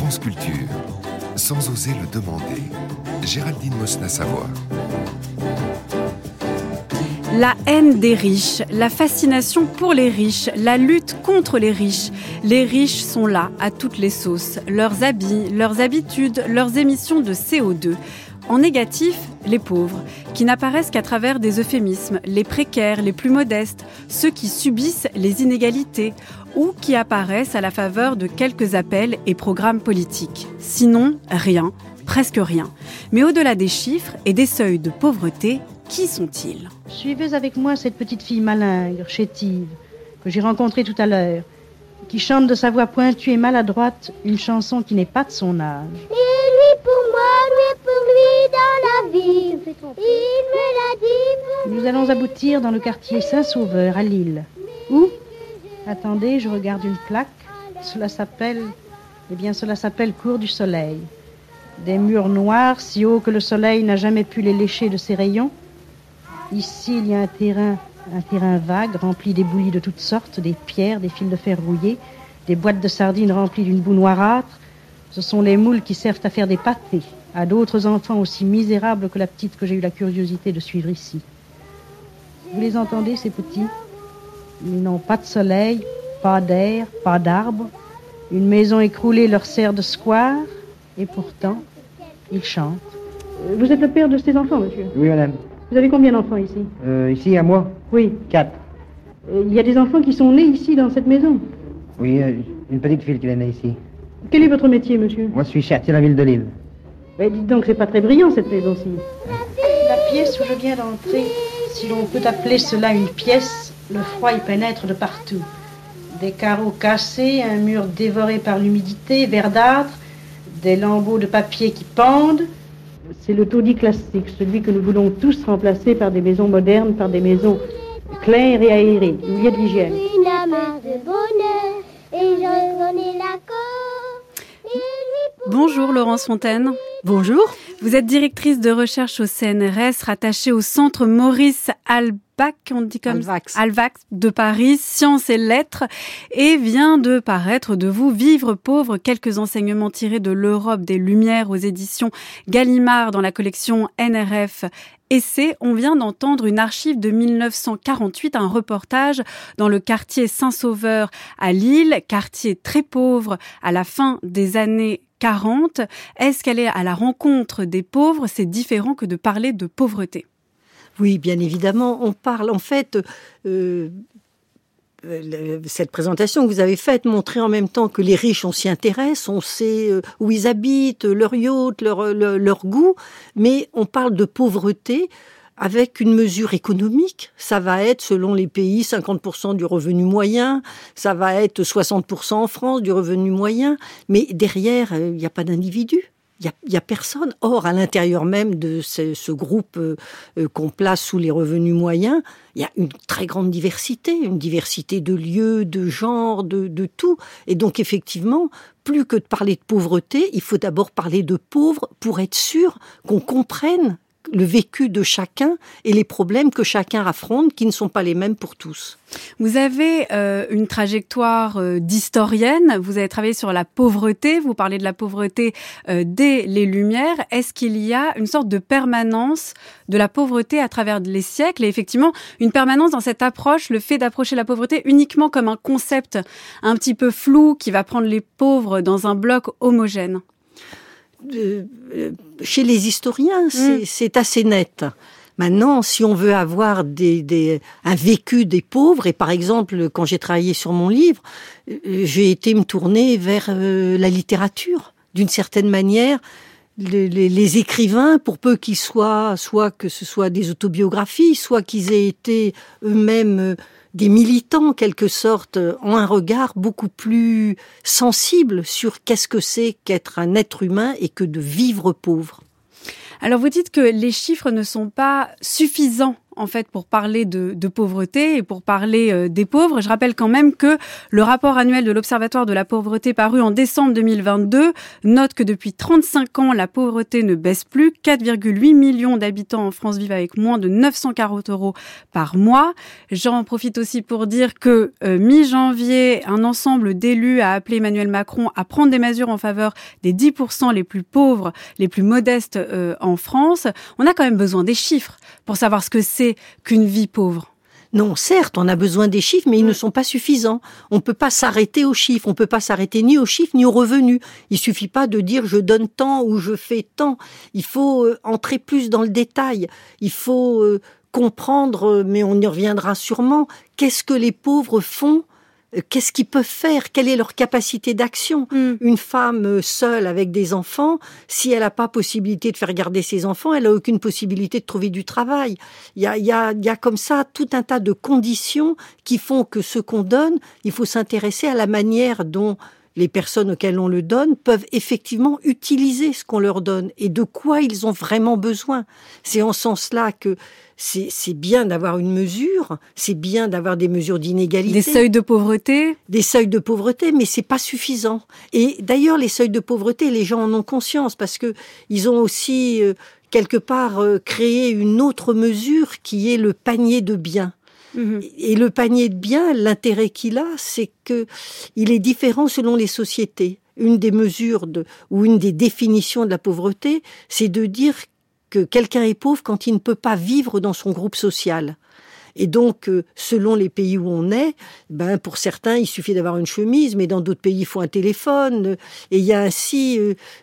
France Culture, sans oser le demander. Géraldine Mosna-Savoie. La haine des riches, la fascination pour les riches, la lutte contre les riches. Les riches sont là, à toutes les sauces. Leurs habits, leurs habitudes, leurs émissions de CO2. En négatif, les pauvres, qui n'apparaissent qu'à travers des euphémismes, les précaires, les plus modestes, ceux qui subissent les inégalités ou qui apparaissent à la faveur de quelques appels et programmes politiques. Sinon, rien, presque rien. Mais au-delà des chiffres et des seuils de pauvreté, qui sont-ils ? Suivez avec moi cette petite fille malingre, chétive, que j'ai rencontrée tout à l'heure, qui chante de sa voix pointue et maladroite une chanson qui n'est pas de son âge. Et lui pour moi, lui pour lui dans la vie. Il me l'a dit. Nous allons aboutir dans le quartier Saint-Sauveur à Lille. Où ? Attendez, je regarde une plaque. Cela s'appelle Cour du Soleil. Des murs noirs si hauts que le soleil n'a jamais pu les lécher de ses rayons. Ici, il y a un terrain vague, rempli d'éboulis de toutes sortes, des pierres, des fils de fer rouillés, des boîtes de sardines remplies d'une boue noirâtre. Ce sont les moules qui servent à faire des pâtés à d'autres enfants aussi misérables que la petite que j'ai eu la curiosité de suivre ici. Vous les entendez, ces petits ? Ils n'ont pas de soleil, pas d'air, pas d'arbres. Une maison écroulée leur sert de square, et pourtant, ils chantent. Vous êtes le père de ces enfants, monsieur ? Oui, madame. Vous avez combien d'enfants ici ? Ici, à moi ? Oui. 4. Il y a des enfants qui sont nés ici, dans cette maison ? Oui, une petite fille qui est née ici. Quel est votre métier, monsieur ? Moi, je suis charretier à la ville de Lille. Mais dites donc, c'est pas très brillant, cette maison-ci. La pièce où je viens d'entrer, si l'on peut appeler cela une pièce, le froid y pénètre de partout. Des carreaux cassés, un mur dévoré par l'humidité, verdâtre, des lambeaux de papier qui pendent. C'est le taudis classique, celui que nous voulons tous remplacer par des maisons modernes, par des maisons claires et aérées, où il y a de l'hygiène. Une amarre de bonheur et je connais la cause. Bonjour Laurence Fontaine. Bonjour. Vous êtes directrice de recherche au CNRS, rattachée au centre Maurice Halbach, on dit comme Halbach de Paris, Sciences et Lettres, et vient de paraître de vous Vivre pauvre, quelques enseignements tirés de l'Europe des Lumières aux éditions Gallimard dans la collection NRF Essai. On vient d'entendre une archive de 1948, un reportage dans le quartier Saint-Sauveur à Lille, quartier très pauvre à la fin des années 40. Est-ce qu'elle est à la rencontre des pauvres ? C'est différent que de parler de pauvreté. Oui, bien évidemment. On parle, en fait, cette présentation que vous avez faite montrait en même temps que les riches, on s'y intéresse, on sait où ils habitent, leur yacht, leur goût, mais on parle de pauvreté avec une mesure économique. Ça va être, selon les pays, 50% du revenu moyen, ça va être 60% en France du revenu moyen, mais derrière, il n'y a pas d'individu. Il y a personne. Or, à l'intérieur même de ce groupe qu'on place sous les revenus moyens, il y a une très grande diversité, une diversité de lieux, de genres, de tout. Et donc, effectivement, plus que de parler de pauvreté, il faut d'abord parler de pauvres pour être sûr qu'on comprenne le vécu de chacun et les problèmes que chacun affronte, qui ne sont pas les mêmes pour tous. Vous avez une trajectoire d'historienne, vous avez travaillé sur la pauvreté, vous parlez de la pauvreté dès les Lumières. Est-ce qu'il y a une sorte de permanence de la pauvreté à travers les siècles ? Et effectivement, une permanence dans cette approche, le fait d'approcher la pauvreté uniquement comme un concept un petit peu flou qui va prendre les pauvres dans un bloc homogène ? Chez les historiens, c'est assez net. Maintenant, si on veut avoir un vécu des pauvres, et par exemple, quand j'ai travaillé sur mon livre, j'ai été me tourner vers la littérature. D'une certaine manière, les écrivains, pour peu qu'ils soient, soit que ce soit des autobiographies, soit qu'ils aient été eux-mêmes des militants, en quelque sorte, ont un regard beaucoup plus sensible sur qu'est-ce que c'est qu'être un être humain et que de vivre pauvre. Alors vous dites que les chiffres ne sont pas suffisants en fait, pour parler de pauvreté et pour parler des pauvres. Je rappelle quand même que le rapport annuel de l'Observatoire de la pauvreté paru en décembre 2022 note que depuis 35 ans, la pauvreté ne baisse plus. 4,8 millions d'habitants en France vivent avec moins de 940 € par mois. J'en profite aussi pour dire que mi-janvier, un ensemble d'élus a appelé Emmanuel Macron à prendre des mesures en faveur des 10% les plus pauvres, les plus modestes en France. On a quand même besoin des chiffres pour savoir ce que c'est qu'une vie pauvre. Non, certes, on a besoin des chiffres, mais ils ne sont pas suffisants. On ne peut pas s'arrêter aux chiffres. On ne peut pas s'arrêter ni aux chiffres ni aux revenus. Il suffit pas de dire je donne tant ou je fais tant. Il faut entrer plus dans le détail. Il faut comprendre, mais on y reviendra sûrement, qu'est-ce que les pauvres font ? Qu'est-ce qu'ils peuvent faire ? Quelle est leur capacité d'action ? Une femme seule avec des enfants, si elle n'a pas possibilité de faire garder ses enfants, elle n'a aucune possibilité de trouver du travail. Il y a comme ça tout un tas de conditions qui font que ce qu'on donne, il faut s'intéresser à la manière dont les personnes auxquelles on le donne peuvent effectivement utiliser ce qu'on leur donne et de quoi ils ont vraiment besoin. C'est en ce sens-là que c'est bien d'avoir une mesure, c'est bien d'avoir des mesures d'inégalité. Des seuils de pauvreté ? Des seuils de pauvreté, mais c'est pas suffisant. Et d'ailleurs, les seuils de pauvreté, les gens en ont conscience parce que ils ont aussi, quelque part, créé une autre mesure qui est le panier de biens. Et le panier de biens, l'intérêt qu'il a, c'est que il est différent selon les sociétés. Une des mesures ou une des définitions de la pauvreté, c'est de dire que quelqu'un est pauvre quand il ne peut pas vivre dans son groupe social. Et donc, selon les pays où on est, pour certains, il suffit d'avoir une chemise, mais dans d'autres pays, il faut un téléphone. Et il y a ainsi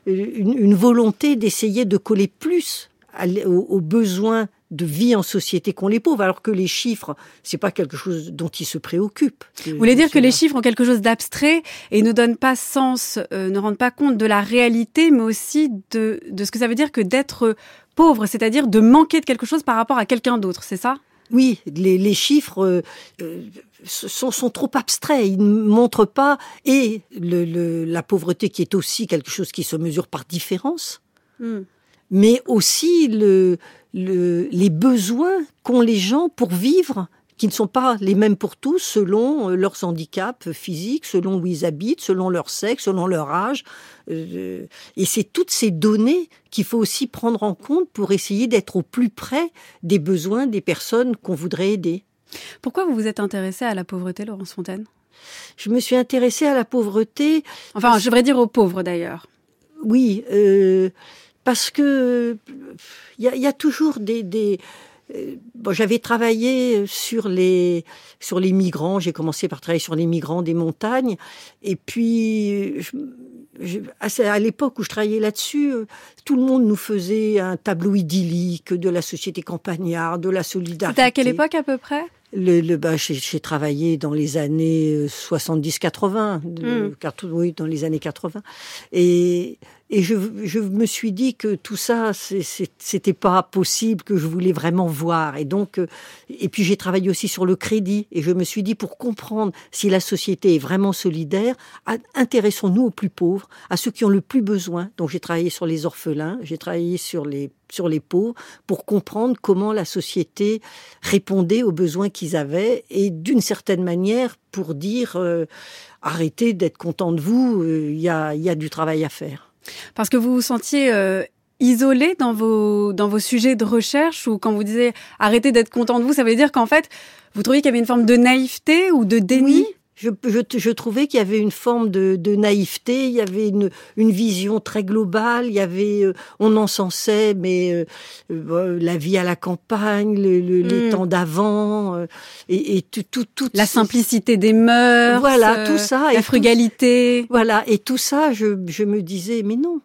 une volonté d'essayer de coller plus aux besoins de vie en société qu'ont les pauvres, alors que les chiffres, c'est pas quelque chose dont ils se préoccupent. Vous voulez dire que les chiffres ont quelque chose d'abstrait et ne donnent pas sens, ne rendent pas compte de la réalité, mais aussi de ce que ça veut dire que d'être pauvre, c'est-à-dire de manquer de quelque chose par rapport à quelqu'un d'autre, c'est ça ? Oui, les chiffres sont trop abstraits. Ils ne montrent pas la pauvreté qui est aussi quelque chose qui se mesure par différence, mais aussi les besoins qu'ont les gens pour vivre, qui ne sont pas les mêmes pour tous, selon leurs handicaps physiques, selon où ils habitent, selon leur sexe, selon leur âge. Et c'est toutes ces données qu'il faut aussi prendre en compte pour essayer d'être au plus près des besoins des personnes qu'on voudrait aider. Pourquoi vous vous êtes intéressée à la pauvreté, Laurence Fontaine ? Je me suis intéressée à la pauvreté... Enfin, je devrais dire aux pauvres, d'ailleurs. Oui, parce que il y a toujours j'avais travaillé sur les migrants. J'ai commencé par travailler sur les migrants des montagnes. Et puis, à l'époque où je travaillais là-dessus, tout le monde nous faisait un tableau idyllique de la société campagnarde, de la solidarité. C'était à quelle époque à peu près ? J'ai travaillé dans les années 70-80, oui, dans les années 80. Et je me suis dit que tout ça, c'était pas possible, que je voulais vraiment voir. Et donc, et puis j'ai travaillé aussi sur le crédit. Et je me suis dit, pour comprendre si la société est vraiment solidaire, intéressons-nous aux plus pauvres, à ceux qui ont le plus besoin. Donc j'ai travaillé sur les orphelins, j'ai travaillé sur les pauvres, pour comprendre comment la société répondait aux besoins qu'ils avaient. Et d'une certaine manière, pour dire, arrêtez d'être content de vous, il y a du travail à faire. Parce que vous vous sentiez isolé dans vos sujets de recherche, ou quand vous disiez arrêtez d'être content de vous, ça veut dire qu'en fait, vous trouviez qu'il y avait une forme de naïveté ou de déni ? Oui, je trouvais qu'il y avait une forme de naïveté, il y avait une vision très globale, il y avait, on encensait, mais la vie à la campagne, les temps d'avant, et tout la simplicité des mœurs, voilà, tout ça, la frugalité. Voilà, et tout ça, je me disais, mais non.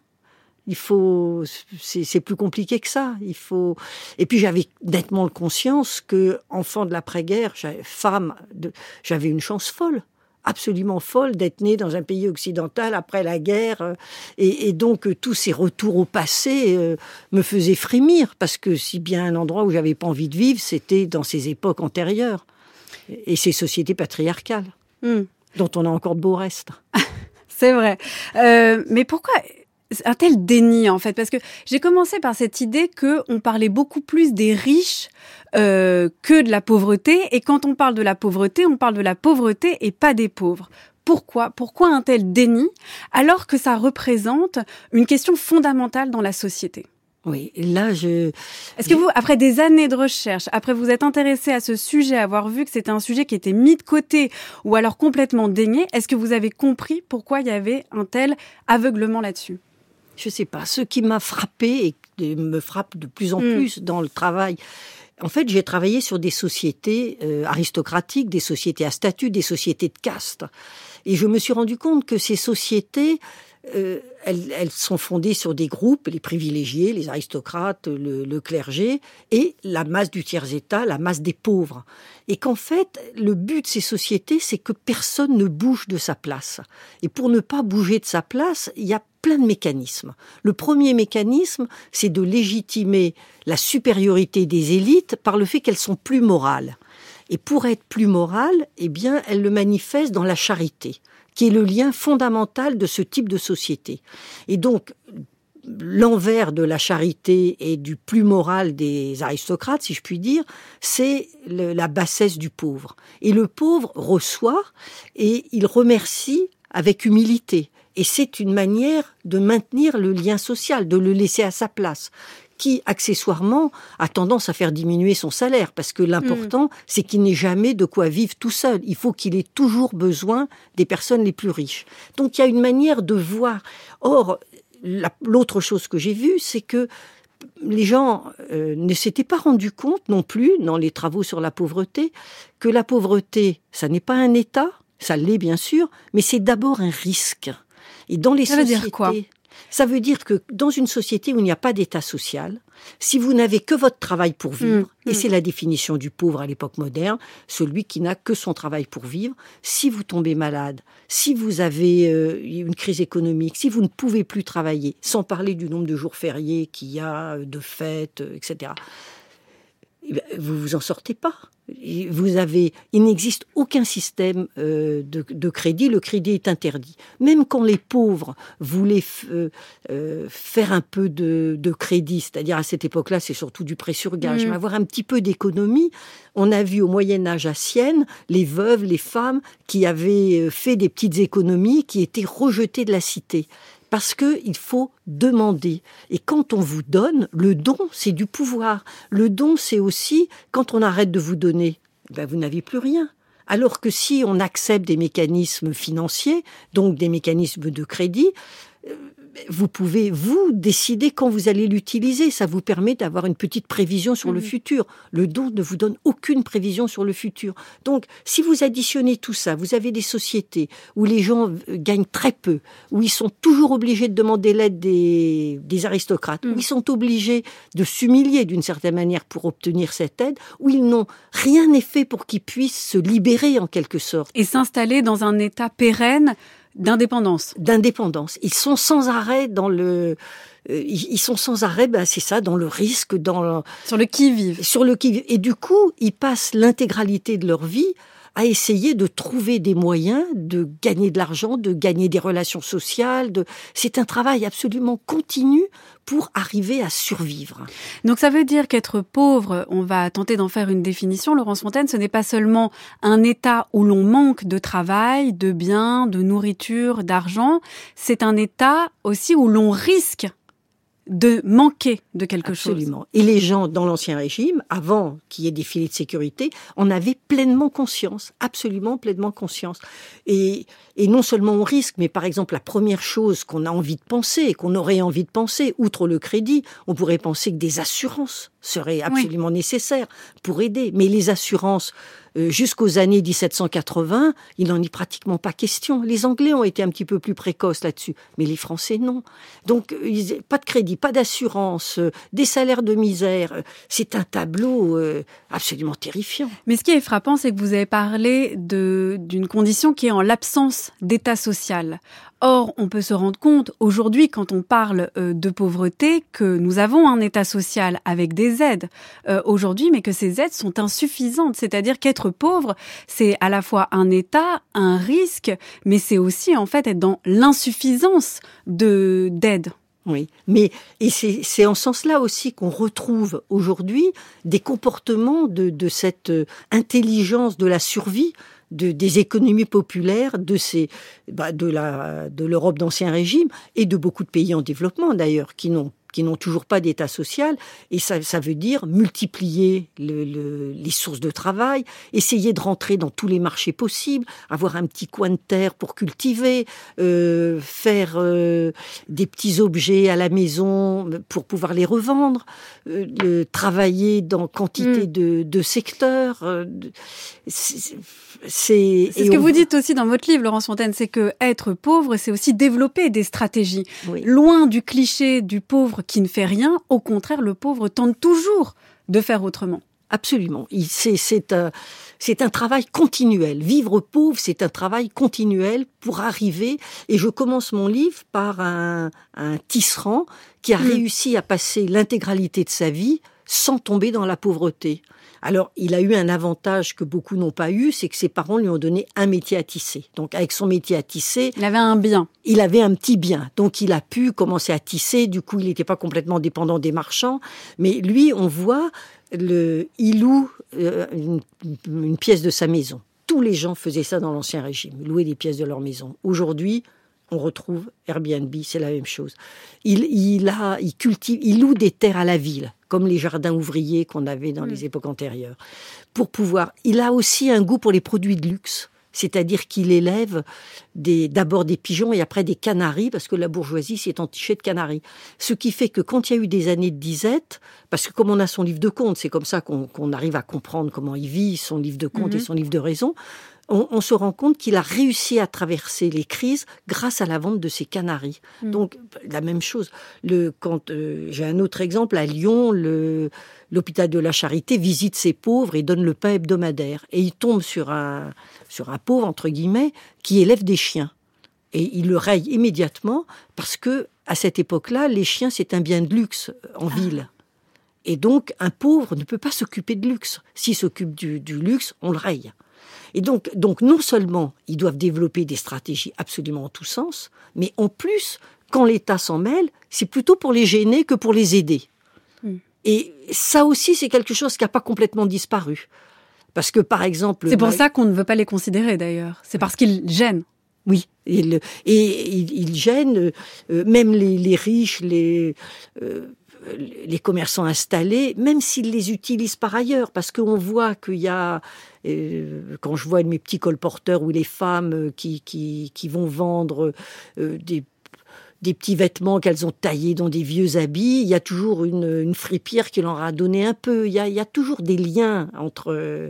C'est plus compliqué que ça. Et puis j'avais nettement conscience que, enfant de l'après-guerre, j'avais une chance folle, absolument folle, d'être née dans un pays occidental après la guerre. Et donc tous ces retours au passé me faisaient frémir, parce que si bien un endroit où j'avais pas envie de vivre, c'était dans ces époques antérieures et ces sociétés patriarcales, dont on a encore de beaux restes. C'est vrai. Mais pourquoi un tel déni, en fait? Parce que j'ai commencé par cette idée qu'on parlait beaucoup plus des riches que de la pauvreté. Et quand on parle de la pauvreté et pas des pauvres. Pourquoi un tel déni, alors que ça représente une question fondamentale dans la société? Oui, là, Est-ce que vous, après des années de recherche, après vous êtes intéressé à ce sujet, avoir vu que c'était un sujet qui était mis de côté ou alors complètement dénié, est-ce que vous avez compris pourquoi il y avait un tel aveuglement là-dessus? Je sais pas. Ce qui m'a frappé et me frappe de plus en plus dans le travail, en fait, j'ai travaillé sur des sociétés aristocratiques, des sociétés à statut, des sociétés de caste. Et je me suis rendu compte que ces sociétés, elles sont fondées sur des groupes, les privilégiés, les aristocrates, le clergé, et la masse du tiers-état, la masse des pauvres. Et qu'en fait, le but de ces sociétés, c'est que personne ne bouge de sa place. Et pour ne pas bouger de sa place, il y a plein de mécanismes. Le premier mécanisme, c'est de légitimer la supériorité des élites par le fait qu'elles sont plus morales. Et pour être plus morales, eh bien, elles le manifestent dans la charité, qui est le lien fondamental de ce type de société. Et donc, l'envers de la charité et du plus moral des aristocrates, si je puis dire, c'est la bassesse du pauvre. Et le pauvre reçoit et il remercie avec humilité. Et c'est une manière de maintenir le lien social, de le laisser à sa place, qui, accessoirement, a tendance à faire diminuer son salaire, parce que l'important, c'est qu'il n'ait jamais de quoi vivre tout seul. Il faut qu'il ait toujours besoin des personnes les plus riches. Donc, il y a une manière de voir. Or, l'autre chose que j'ai vue, c'est que les gens ne s'étaient pas rendus compte non plus, dans les travaux sur la pauvreté, que la pauvreté, ça n'est pas un état, ça l'est bien sûr, mais c'est d'abord un risque. Et dans les sociétés, veut dire quoi ? Ça veut dire que dans une société où il n'y a pas d'état social, si vous n'avez que votre travail pour vivre, et c'est la définition du pauvre à l'époque moderne, celui qui n'a que son travail pour vivre, si vous tombez malade, si vous avez une crise économique, si vous ne pouvez plus travailler, sans parler du nombre de jours fériés qu'il y a, de fêtes, etc., vous vous en sortez pas. Il n'existe aucun système de crédit. Le crédit est interdit. Même quand les pauvres voulaient faire un peu de crédit, c'est-à-dire à cette époque-là, c'est surtout du prêt sur gage, mais avoir un petit peu d'économie, on a vu au Moyen-Âge à Sienne, les veuves, les femmes qui avaient fait des petites économies, qui étaient rejetées de la cité. Parce qu'il faut demander. Et quand on vous donne, le don, c'est du pouvoir. Le don, c'est aussi, quand on arrête de vous donner, vous n'avez plus rien. Alors que si on accepte des mécanismes financiers, donc des mécanismes de crédit, vous pouvez, vous, décider quand vous allez l'utiliser. Ça vous permet d'avoir une petite prévision sur le futur. Le don ne vous donne aucune prévision sur le futur. Donc, si vous additionnez tout ça, vous avez des sociétés où les gens gagnent très peu, où ils sont toujours obligés de demander l'aide des aristocrates, où ils sont obligés de s'humilier d'une certaine manière pour obtenir cette aide, où ils n'ont rien n'est fait pour qu'ils puissent se libérer en quelque sorte. Et s'installer dans un état pérenne d'indépendance. Ils sont sans arrêt dans le... c'est ça, dans le risque, sur le qui-vive. Et du coup, ils passent l'intégralité de leur vie à essayer de trouver des moyens de gagner de l'argent, de gagner des relations sociales. C'est un travail absolument continu pour arriver à survivre. Donc ça veut dire qu'être pauvre, on va tenter d'en faire une définition, Laurence Fontaine, ce n'est pas seulement un état où l'on manque de travail, de biens, de nourriture, d'argent, c'est un état aussi où l'on risque de manquer de quelque chose. Absolument. Et les gens dans l'Ancien Régime, avant qu'il y ait des filets de sécurité, en avaient pleinement conscience, absolument pleinement conscience. Et non seulement on risque, mais par exemple la première chose qu'on a envie de penser, qu'on aurait envie de penser, outre le crédit, on pourrait penser que des assurances seraient absolument nécessaires pour aider. Mais les assurances, jusqu'aux années 1780, il n'en est pratiquement pas question. Les Anglais ont été un petit peu plus précoces là-dessus, mais les Français non. Donc pas de crédit, pas d'assurance, des salaires de misère. C'est un tableau absolument terrifiant. Mais ce qui est frappant, c'est que vous avez parlé d'une condition qui est en l'absence d'état social. Or, on peut se rendre compte aujourd'hui, quand on parle de pauvreté, que nous avons un État social avec des aides aujourd'hui, mais que ces aides sont insuffisantes. C'est-à-dire qu'être pauvre, c'est à la fois un état, un risque, mais c'est aussi en fait être dans l'insuffisance d'aide. Oui, et c'est en ce sens-là aussi qu'on retrouve aujourd'hui des comportements de cette intelligence de la survie des économies populaires de l'Europe d'Ancien Régime et de beaucoup de pays en développement d'ailleurs qui n'ont toujours pas d'état social, et ça veut dire multiplier les sources de travail, essayer de rentrer dans tous les marchés possibles, avoir un petit coin de terre pour cultiver, faire des petits objets à la maison pour pouvoir les revendre, travailler dans quantité de secteurs. C'est ce que vous dites aussi dans votre livre, Laurence Fontaine, c'est que être pauvre, c'est aussi développer des stratégies. Oui. Loin du cliché du pauvre qui ne fait rien, au contraire, le pauvre tente toujours de faire autrement. Absolument. C'est un travail continuel. Vivre pauvre, c'est un travail continuel pour arriver. Et je commence mon livre par un tisserand qui a réussi à passer l'intégralité de sa vie sans tomber dans la pauvreté. Alors, il a eu un avantage que beaucoup n'ont pas eu, c'est que ses parents lui ont donné un métier à tisser. Donc, avec son métier à tisser... Il avait un bien. Il avait un petit bien. Donc, il a pu commencer à tisser. Du coup, il n'était pas complètement dépendant des marchands. Mais lui, on voit, il loue une pièce de sa maison. Tous les gens faisaient ça dans l'Ancien Régime, louer des pièces de leur maison. Aujourd'hui, on retrouve Airbnb, c'est la même chose. Il loue des terres à la ville, comme les jardins ouvriers qu'on avait dans les époques antérieures. Il a aussi un goût pour les produits de luxe, c'est-à-dire qu'il élève d'abord des pigeons et après des canaris, parce que la bourgeoisie s'est entichée de canaris. Ce qui fait que quand il y a eu des années de disette, parce que comme on a son livre de comptes, c'est comme ça qu'on arrive à comprendre comment il vit, son livre de comptes et son livre de raison, on se rend compte qu'il a réussi à traverser les crises grâce à la vente de ses canaris. Donc, la même chose. J'ai un autre exemple, à Lyon, l'hôpital de la Charité visite ses pauvres et donne le pain hebdomadaire. Et il tombe sur un pauvre, entre guillemets, qui élève des chiens. Et il le raye immédiatement parce que, à cette époque-là, les chiens, c'est un bien de luxe en ville. Et donc, un pauvre ne peut pas s'occuper de luxe. S'il s'occupe du luxe, on le raye. Et donc, non seulement ils doivent développer des stratégies absolument en tous sens, mais en plus, quand l'État s'en mêle, c'est plutôt pour les gêner que pour les aider. Et ça aussi, c'est quelque chose qui n'a pas complètement disparu. Parce que, par exemple... C'est pour ça qu'on ne veut pas les considérer, d'ailleurs. C'est parce qu'ils gênent. Oui, et ils gênent, même les riches, les commerçants installés, même s'ils les utilisent par ailleurs, parce qu'on voit qu'il y a, quand je vois mes petits colporteurs ou les femmes qui vont vendre des petits vêtements qu'elles ont taillés dans des vieux habits, il y a toujours une fripière qui leur a donné un peu. Il y a toujours des liens entre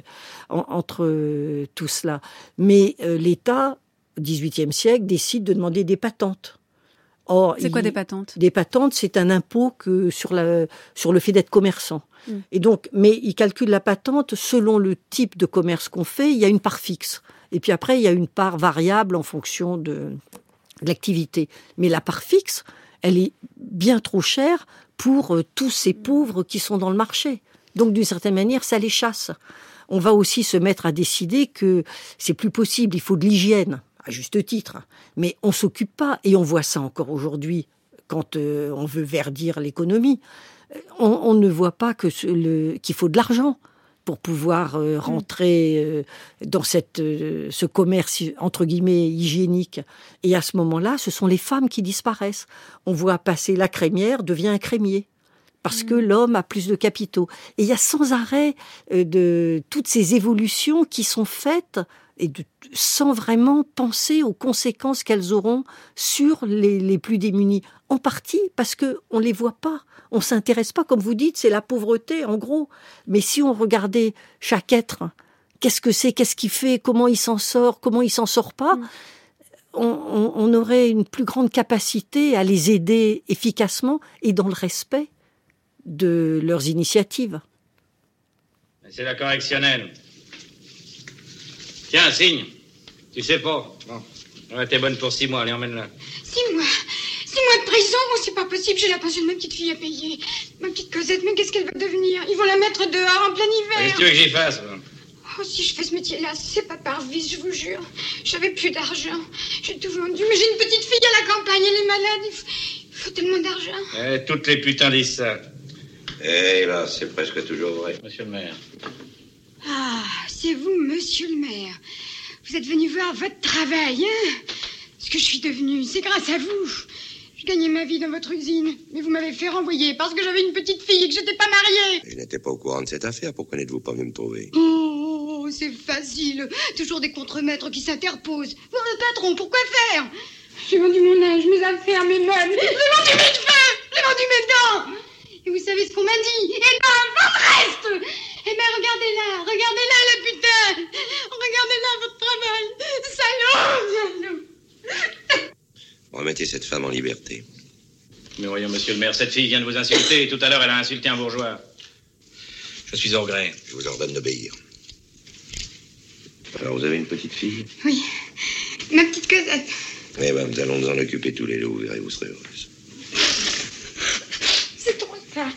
tout cela. Mais l'État, au XVIIIe siècle, décide de demander des patentes. Or, c'est quoi des patentes ? Des patentes, c'est un impôt sur le fait d'être commerçant. Et donc, mais il calcule la patente selon le type de commerce qu'on fait. Il y a une part fixe. Et puis après, il y a une part variable en fonction de l'activité. Mais la part fixe, elle est bien trop chère pour tous ces pauvres qui sont dans le marché. Donc, d'une certaine manière, ça les chasse. On va aussi se mettre à décider que c'est plus possible, il faut de l'hygiène. À juste titre, mais on ne s'occupe pas, et on voit ça encore aujourd'hui quand on veut verdir l'économie. On ne voit pas qu'il faut de l'argent pour pouvoir rentrer dans ce commerce, entre guillemets, hygiénique. Et à ce moment-là, ce sont les femmes qui disparaissent. On voit passer la crémière, devient un crémier. Parce que l'homme a plus de capitaux. Et il y a sans arrêt toutes ces évolutions qui sont faites sans vraiment penser aux conséquences qu'elles auront sur les plus démunis. En partie parce qu'on ne les voit pas. On ne s'intéresse pas, comme vous dites, c'est la pauvreté, en gros. Mais si on regardait chaque être, qu'est-ce que c'est, qu'est-ce qu'il fait, comment il s'en sort, comment il s'en sort pas, on aurait une plus grande capacité à les aider efficacement et dans le respect de leurs initiatives. C'est la correctionnelle. Tiens, signe. Tu sais pas. Non. Ouais, t'es bonne pour 6 mois, allez, emmène-la. 6 mois 6 mois de prison? Oh, c'est pas possible, j'ai la pension de ma petite fille à payer. Ma petite Cosette, mais qu'est-ce qu'elle va devenir? Ils vont la mettre dehors en plein hiver. Qu'est-ce que tu veux que j'y fasse, moi? Oh, si je fais ce métier-là, c'est pas par vice, je vous jure. J'avais plus d'argent. J'ai tout vendu, mais j'ai une petite fille à la campagne, elle est malade. Il faut tellement d'argent. Toutes les putains disent ça. Eh là, c'est presque toujours vrai. Monsieur le maire. Ah, c'est vous, monsieur le maire. Vous êtes venu voir votre travail, hein? Ce que je suis devenue, c'est grâce à vous. Je gagnais ma vie dans votre usine, mais vous m'avez fait renvoyer parce que j'avais une petite fille et que j'étais pas mariée. Je n'étais pas au courant de cette affaire. Pourquoi n'êtes-vous pas venu me trouver? Oh, c'est facile. Toujours des contremaîtres qui s'interposent. Voir le patron, pourquoi faire? J'ai vendu mon linge, mes affaires, mes meubles. J'ai vendu mes cheveux. J'ai vendu mes dents. Et vous savez ce qu'on m'a dit? Eh ben, votre reste. Eh ben, regardez-la, la putain. Regardez-là votre travail. Salaud. Remettez cette femme en liberté. Mais voyons, monsieur le maire, cette fille vient de vous insulter et tout à l'heure, elle a insulté un bourgeois. Je suis au regret. Je vous ordonne d'obéir. Alors, vous avez une petite fille? Oui, ma petite Cosette. Eh ben, nous allons nous en occuper tous les deux, vous verrez, vous serez heureuse. C'est trop ça.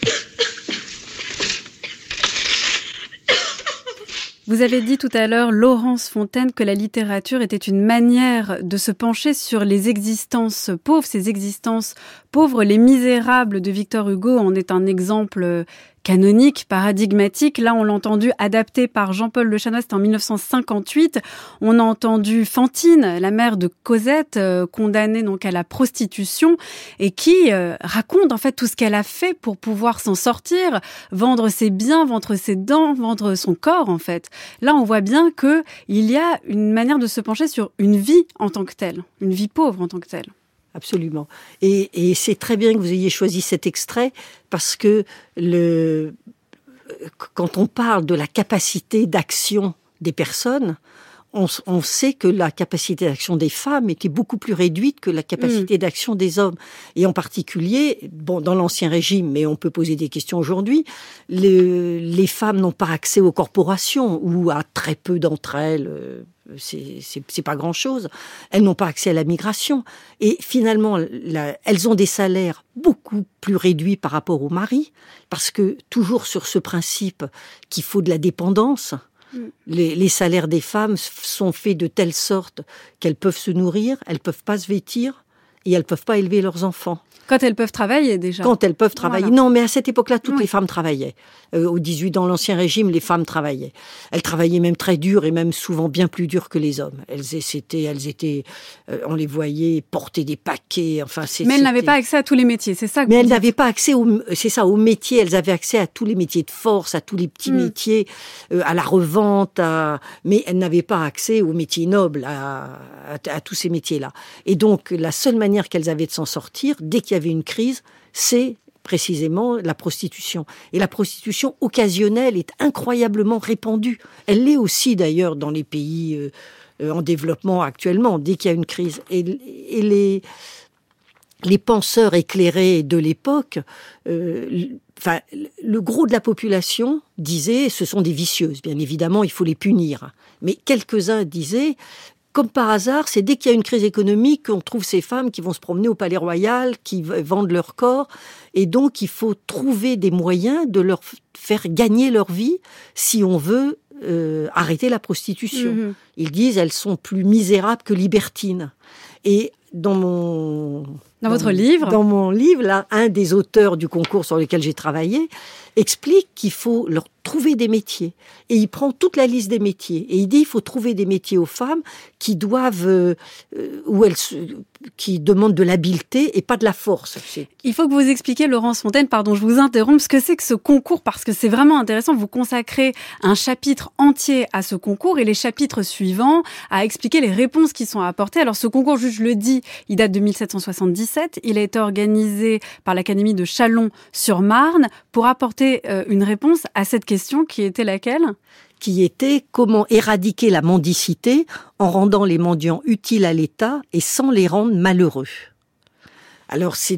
Vous avez dit tout à l'heure, Laurence Fontaine, que la littérature était une manière de se pencher sur les existences pauvres, ces existences pauvres. Les Misérables de Victor Hugo en est un exemple canonique, paradigmatique. Là, on l'a entendu adapté par Jean-Paul Le Chanoine, c'était en 1958. On a entendu Fantine, la mère de Cosette, condamnée donc à la prostitution et qui raconte en fait tout ce qu'elle a fait pour pouvoir s'en sortir, vendre ses biens, vendre ses dents, vendre son corps en fait. Là, on voit bien que il y a une manière de se pencher sur une vie en tant que telle, une vie pauvre en tant que telle. Absolument. Et c'est très bien que vous ayez choisi cet extrait parce que quand on parle de la capacité d'action des personnes, on sait que la capacité d'action des femmes était beaucoup plus réduite que la capacité d'action des hommes. Et en particulier, dans l'Ancien Régime, mais on peut poser des questions aujourd'hui, les femmes n'ont pas accès aux corporations, ou à très peu d'entre elles, c'est pas grand-chose. Elles n'ont pas accès à la migration. Et finalement, elles ont des salaires beaucoup plus réduits par rapport aux maris, parce que toujours sur ce principe qu'il faut de la dépendance, les salaires des femmes sont faits de telle sorte qu'elles peuvent se nourrir, elles peuvent pas se vêtir et elles peuvent pas élever leurs enfants. Quand elles peuvent travailler déjà. Quand elles peuvent travailler. Voilà. Non, mais à cette époque-là, toutes les femmes travaillaient. Dans l'Ancien Régime, les femmes travaillaient. Elles travaillaient même très dur et même souvent bien plus dur que les hommes. Elles étaient, on les voyait porter des paquets. Enfin, mais elles n'avaient pas accès à tous les métiers, c'est ça que mais elles n'avaient pas accès aux métiers. Elles avaient accès à tous les métiers de force, à tous les petits métiers, à la revente, mais elles n'avaient pas accès aux métiers nobles, à tous ces métiers-là. Et donc, la seule manière qu'elles avaient de s'en sortir, dès qu'il y avait une crise, c'est précisément la prostitution. Et la prostitution occasionnelle est incroyablement répandue. Elle l'est aussi d'ailleurs dans les pays en développement actuellement, dès qu'il y a une crise. Et les penseurs éclairés de l'époque, le gros de la population disait, ce sont des vicieuses, bien évidemment, il faut les punir. Mais quelques-uns disaient, comme par hasard, c'est dès qu'il y a une crise économique qu'on trouve ces femmes qui vont se promener au Palais Royal, qui vendent leur corps. Et donc, il faut trouver des moyens de leur faire gagner leur vie si on veut arrêter la prostitution. Ils disent, elles sont plus misérables que libertines. Et dans mon livre, là, un des auteurs du concours sur lequel j'ai travaillé explique qu'il faut leur trouver des métiers. Et il prend toute la liste des métiers. Et il dit qu'il faut trouver des métiers aux femmes qui doivent, qui demandent de l'habileté et pas de la force. Il faut que vous expliquiez, Laurence Fontaine, pardon, je vous interromps, ce que c'est que ce concours, parce que c'est vraiment intéressant. Vous consacrez un chapitre entier à ce concours et les chapitres suivants à expliquer les réponses qui sont apportées. Alors ce concours, je le dis, il date de 1777. Il a été organisé par l'Académie de Châlons-sur-Marne pour apporter une réponse à cette question qui était laquelle ? Qui était comment éradiquer la mendicité en rendant les mendiants utiles à l'État et sans les rendre malheureux. Alors c'est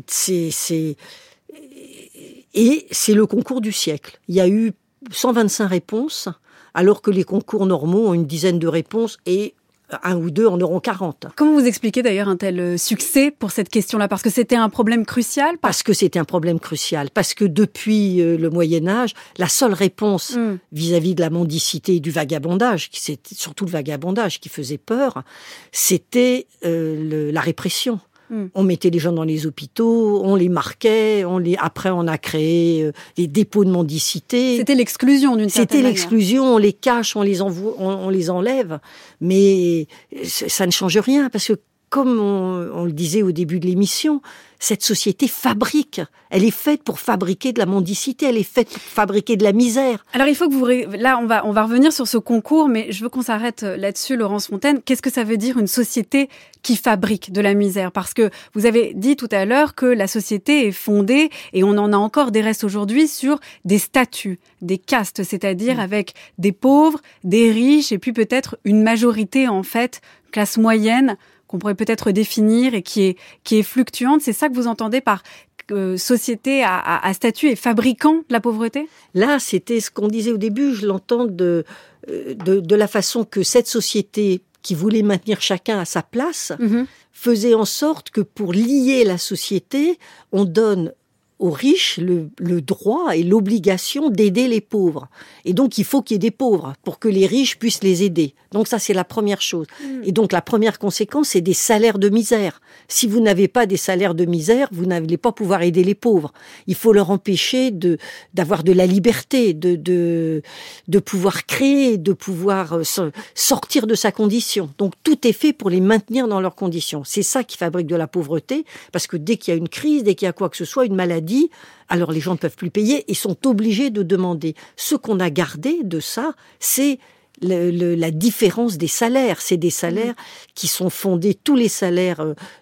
le concours du siècle. Il y a eu 125 réponses, alors que les concours normaux ont une dizaine de réponses et un ou deux en auront 40. Comment vous expliquez d'ailleurs un tel succès pour cette question-là? Parce que c'était un problème crucial? Parce que c'était un problème crucial. Parce que depuis le Moyen-Âge, la seule réponse vis-à-vis de la mendicité et du vagabondage, c'était surtout le vagabondage qui faisait peur, c'était la répression. On mettait les gens dans les hôpitaux, on les marquait, après on a créé des dépôts de mendicité. C'était l'exclusion d'une certaine manière. C'était l'exclusion, on les cache, on les enlève, mais ça ne change rien parce que comme on le disait au début de l'émission, cette société fabrique. Elle est faite pour fabriquer de la mendicité, elle est faite pour fabriquer de la misère. Alors il faut que là on va revenir sur ce concours, mais je veux qu'on s'arrête là-dessus, Laurence Fontaine. Qu'est-ce que ça veut dire une société qui fabrique de la misère? Parce que vous avez dit tout à l'heure que la société est fondée, et on en a encore des restes aujourd'hui, sur des statuts, des castes, c'est-à-dire avec des pauvres, des riches, et puis peut-être une majorité en fait, classe moyenne, qu'on pourrait peut-être définir et qui est fluctuante. C'est ça que vous entendez par société à statut et fabricant de la pauvreté? Là, c'était ce qu'on disait au début, je l'entends de la façon que cette société qui voulait maintenir chacun à sa place faisait en sorte que pour lier la société, on donne aux riches le droit et l'obligation d'aider les pauvres. Et donc, il faut qu'il y ait des pauvres pour que les riches puissent les aider. Donc ça, c'est la première chose. Et donc, la première conséquence, c'est des salaires de misère. Si vous n'avez pas des salaires de misère, vous n'allez pas pouvoir aider les pauvres. Il faut leur empêcher d'avoir de la liberté, de pouvoir créer, de pouvoir sortir de sa condition. Donc, tout est fait pour les maintenir dans leurs conditions. C'est ça qui fabrique de la pauvreté, parce que dès qu'il y a une crise, dès qu'il y a quoi que ce soit, une maladie, alors les gens ne peuvent plus payer et sont obligés de demander. Ce qu'on a gardé de ça, c'est la différence des salaires. C'est des salaires qui sont fondés, tous les salaires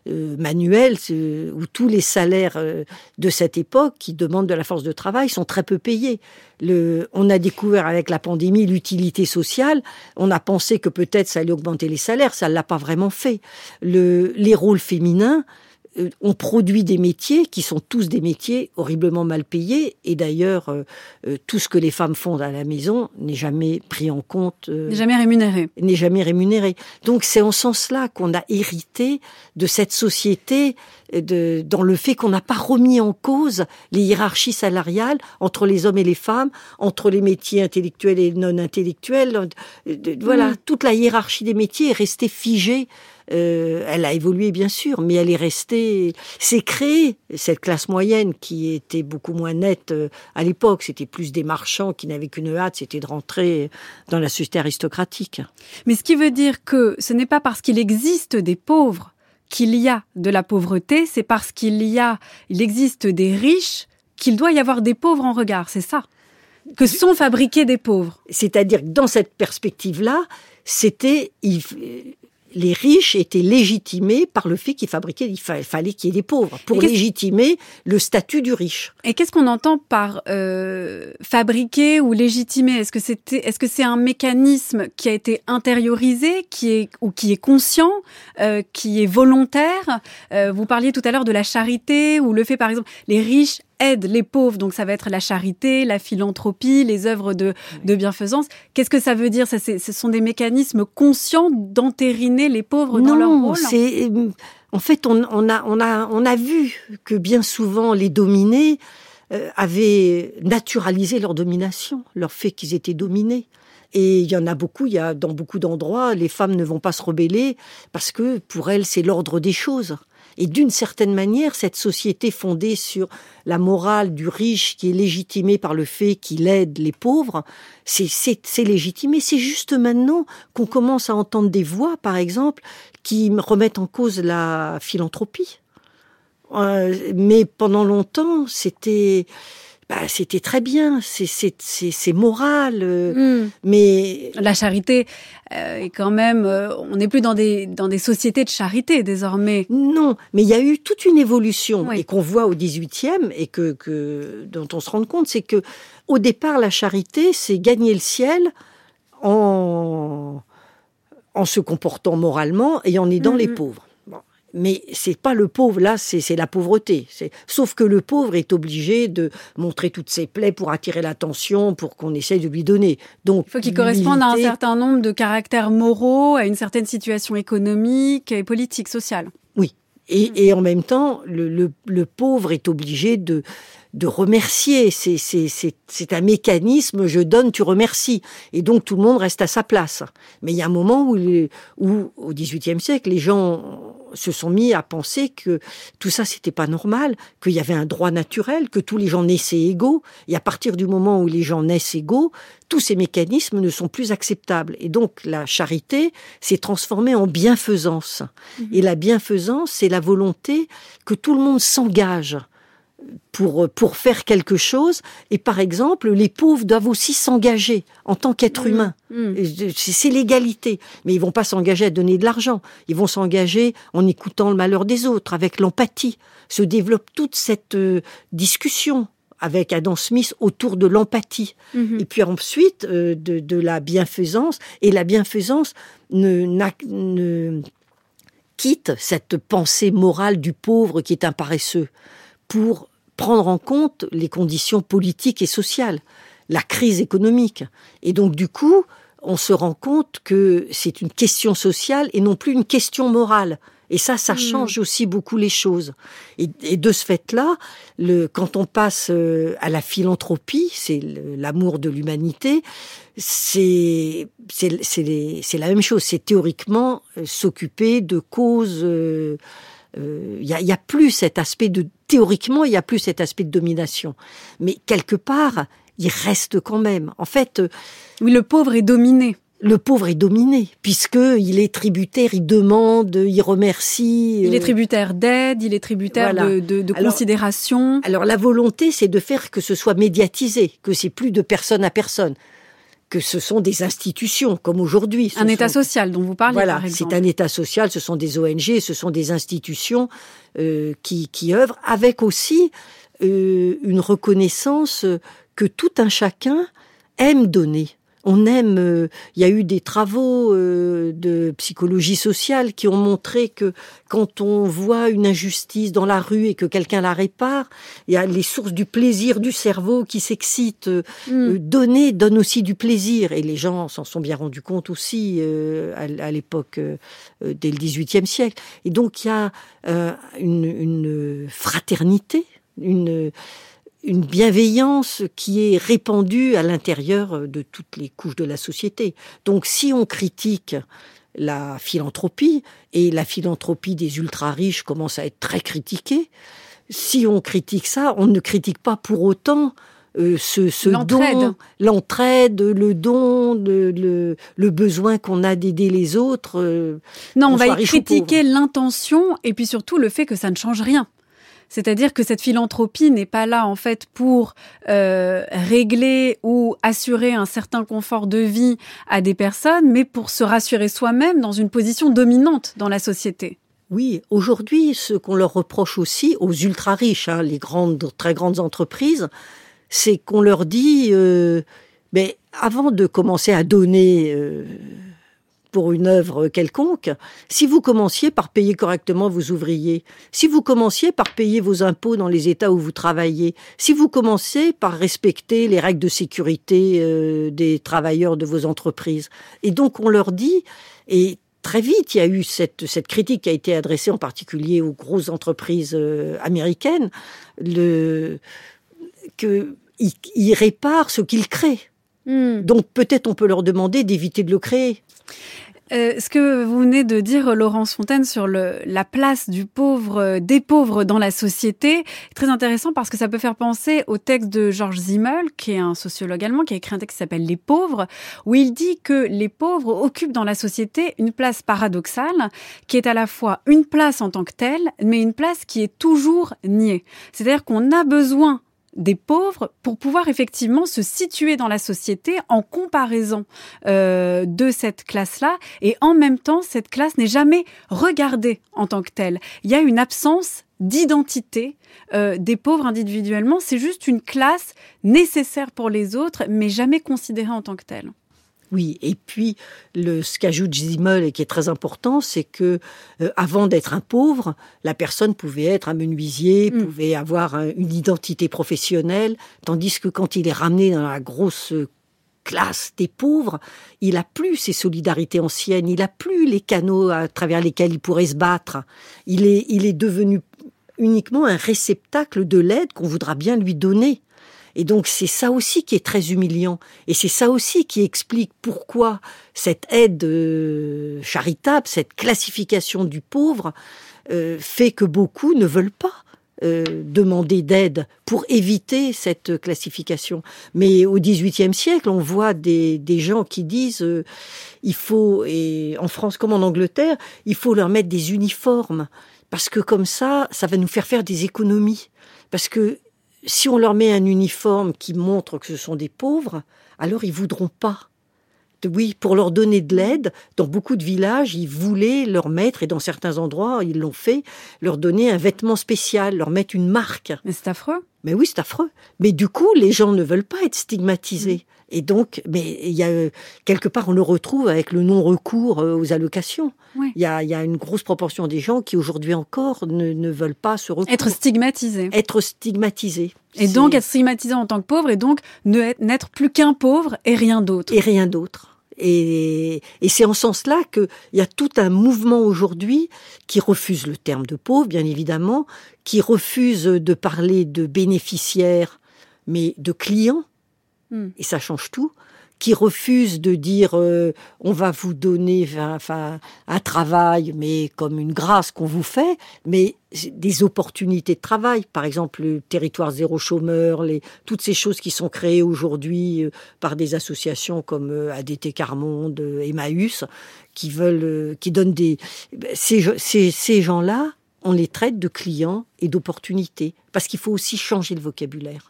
manuels ou tous les salaires de cette époque qui demandent de la force de travail sont très peu payés. On a découvert avec la pandémie l'utilité sociale. On a pensé que peut-être ça allait augmenter les salaires. Ça ne l'a pas vraiment fait. Les rôles féminins, on produit des métiers qui sont tous des métiers horriblement mal payés, et d'ailleurs tout ce que les femmes font à la maison n'est jamais pris en compte, n'est jamais rémunéré. Donc c'est en ce sens-là qu'on a hérité de cette société, dans le fait qu'on n'a pas remis en cause les hiérarchies salariales entre les hommes et les femmes, entre les métiers intellectuels et non intellectuels. Voilà, toute la hiérarchie des métiers est restée figée. Elle a évolué bien sûr, mais elle est restée. C'est créé cette classe moyenne qui était beaucoup moins nette à l'époque. C'était plus des marchands qui n'avaient qu'une hâte, c'était de rentrer dans la société aristocratique. Mais ce qui veut dire que ce n'est pas parce qu'il existe des pauvres qu'il y a de la pauvreté, c'est parce qu'il existe des riches qu'il doit y avoir des pauvres en regard, c'est ça? Que sont fabriqués des pauvres. C'est-à-dire que dans cette perspective-là, les riches étaient légitimés par le fait qu'il fallait qu'il y ait des pauvres pour légitimer le statut du riche. Et qu'est-ce qu'on entend par fabriquer ou légitimer? Est-ce que c'est un mécanisme qui a été intériorisé, qui est conscient, qui est volontaire? Vous parliez tout à l'heure de la charité, ou le fait, par exemple, les riches aident les pauvres, donc ça va être la charité, la philanthropie, les œuvres de bienfaisance. Qu'est-ce que ça veut dire? Ce sont des mécanismes conscients d'entériner les pauvres dans leur rôle? En fait, on a vu que bien souvent les dominés avaient naturalisé leur domination, leur fait qu'ils étaient dominés. Et il y en a beaucoup, dans beaucoup d'endroits, les femmes ne vont pas se rebeller parce que pour elles, c'est l'ordre des choses. Et d'une certaine manière, cette société fondée sur la morale du riche qui est légitimée par le fait qu'il aide les pauvres, c'est légitimé. C'est juste maintenant qu'on commence à entendre des voix, par exemple, qui remettent en cause la philanthropie. Mais pendant longtemps, c'était très bien, c'est moral, mais la charité est quand même, on n'est plus dans des sociétés de charité désormais. Non, mais il y a eu toute une évolution, et qu'on voit au XVIIIe et dont on se rend compte, c'est que au départ la charité, c'est gagner le ciel en se comportant moralement et en aidant les pauvres. Bon. Mais c'est pas le pauvre, là, c'est la pauvreté. Sauf que le pauvre est obligé de montrer toutes ses plaies pour attirer l'attention, pour qu'on essaye de lui donner. Donc, il faut qu'il corresponde à un certain nombre de caractères moraux, à une certaine situation économique et politique, sociale. Oui. Et en même temps, le pauvre est obligé de remercier. C'est un mécanisme, je donne, tu remercies. Et donc tout le monde reste à sa place. Mais il y a un moment où au XVIIIe siècle, les gens se sont mis à penser que tout ça, c'était pas normal, qu'il y avait un droit naturel, que tous les gens naissaient égaux. Et à partir du moment où les gens naissent égaux, tous ces mécanismes ne sont plus acceptables. Et donc la charité s'est transformée en bienfaisance. Et la bienfaisance, c'est la volonté que tout le monde s'engage pour faire quelque chose. Et par exemple, les pauvres doivent aussi s'engager en tant qu'être humain. C'est l'égalité. Mais ils vont pas s'engager à donner de l'argent. Ils vont s'engager en écoutant le malheur des autres, avec l'empathie. Se développe toute cette discussion avec Adam Smith autour de l'empathie. Et puis ensuite, de la bienfaisance. Et la bienfaisance ne quitte cette pensée morale du pauvre qui est un paresseux pour prendre en compte les conditions politiques et sociales, la crise économique. Et donc, du coup, on se rend compte que c'est une question sociale et non plus une question morale. Et ça change aussi beaucoup les choses. Et de ce fait-là, quand on passe à la philanthropie, c'est l'amour de l'humanité, c'est la même chose. C'est théoriquement s'occuper de causes. Il y a plus cet aspect théoriquement, il y a plus cet aspect de domination. Mais quelque part, il reste quand même. En fait, oui, le pauvre est dominé. Le pauvre est dominé, puisqu'il est tributaire, il demande, il remercie. Il est tributaire d'aide, il est tributaire de considération. Alors la volonté, c'est de faire que ce soit médiatisé, que c'est plus de personne à personne, que ce sont des institutions, comme aujourd'hui. Un État social dont vous parliez, voilà, par exemple. C'est un État social, ce sont des ONG, ce sont des institutions qui œuvrent, avec aussi une reconnaissance que tout un chacun aime donner. On aime. Il y a eu des travaux de psychologie sociale qui ont montré que quand on voit une injustice dans la rue et que quelqu'un la répare, il y a les sources du plaisir du cerveau qui s'excitent. Donner donne aussi du plaisir, et les gens s'en sont bien rendus compte aussi à l'époque dès le XVIIIe siècle. Et donc il y a une fraternité, une bienveillance qui est répandue à l'intérieur de toutes les couches de la société. Donc si on critique la philanthropie, et la philanthropie des ultra-riches commence à être très critiquée, si on critique ça, on ne critique pas pour autant l'entraide, le don, le besoin qu'on a d'aider les autres. Non, on va y critiquer l'intention et puis surtout le fait que ça ne change rien. C'est-à-dire que cette philanthropie n'est pas là, en fait, pour régler ou assurer un certain confort de vie à des personnes, mais pour se rassurer soi-même dans une position dominante dans la société. Oui, aujourd'hui, ce qu'on leur reproche aussi aux ultra-riches, les très grandes entreprises, c'est qu'on leur dit, mais avant de commencer à donner pour une œuvre quelconque, si vous commenciez par payer correctement vos ouvriers, si vous commenciez par payer vos impôts dans les États où vous travaillez, si vous commencez par respecter les règles de sécurité des travailleurs de vos entreprises. Et donc on leur dit, et très vite il y a eu cette critique qui a été adressée en particulier aux grosses entreprises américaines, qu'ils réparent ce qu'ils créent. Donc peut-être on peut leur demander d'éviter de le créer. Ce que vous venez de dire, Laurence Fontaine, sur la place des pauvres dans la société, est très intéressant parce que ça peut faire penser au texte de Georges Simmel, qui est un sociologue allemand, qui a écrit un texte qui s'appelle « Les pauvres », où il dit que les pauvres occupent dans la société une place paradoxale, qui est à la fois une place en tant que telle, mais une place qui est toujours niée. C'est-à-dire qu'on a besoin des pauvres pour pouvoir effectivement se situer dans la société en comparaison de cette classe-là, et en même temps cette classe n'est jamais regardée en tant que telle. Il y a une absence d'identité des pauvres individuellement, c'est juste une classe nécessaire pour les autres mais jamais considérée en tant que telle. Oui, et puis ce qu'ajoute Zimmel et qui est très important, c'est que avant d'être un pauvre, la personne pouvait être un menuisier, pouvait avoir une identité professionnelle, tandis que quand il est ramené dans la grosse classe des pauvres, il a plus ces solidarités anciennes, il a plus les canaux à travers lesquels il pourrait se battre. Il est devenu uniquement un réceptacle de l'aide qu'on voudra bien lui donner. Et donc c'est ça aussi qui est très humiliant. Et c'est ça aussi qui explique pourquoi cette aide charitable, cette classification du pauvre, fait que beaucoup ne veulent pas demander d'aide pour éviter cette classification. Mais au XVIIIe siècle, on voit des gens qui disent il faut, et en France comme en Angleterre, il faut leur mettre des uniformes, parce que comme ça va nous faire des économies. Parce que si on leur met un uniforme qui montre que ce sont des pauvres, alors ils voudront pas. Oui, pour leur donner de l'aide, dans beaucoup de villages, ils voulaient leur mettre, et dans certains endroits, ils l'ont fait, leur donner un vêtement spécial, leur mettre une marque. Mais c'est affreux. Mais oui, c'est affreux. Mais du coup, les gens ne veulent pas être stigmatisés. Et donc, mais il y a quelque part, on le retrouve avec le non-recours aux allocations. Oui. Il y a une grosse proportion des gens qui aujourd'hui encore ne veulent pas se recours. Être stigmatisés. Être stigmatisés. Et donc être stigmatisé en tant que pauvre, et donc n'être plus qu'un pauvre et rien d'autre. Et rien d'autre. Et c'est en ce sens-là qu'il y a tout un mouvement aujourd'hui qui refuse le terme de pauvre, bien évidemment, qui refuse de parler de bénéficiaires, mais de clients, et ça change tout, qui refuse de dire on va vous donner un travail, mais comme une grâce qu'on vous fait, mais des opportunités de travail, par exemple le territoire zéro chômeur, toutes ces choses qui sont créées aujourd'hui par des associations comme ADT Quart-Monde, Emmaüs, qui donnent ces gens-là, on les traite de clients et d'opportunités, parce qu'il faut aussi changer le vocabulaire.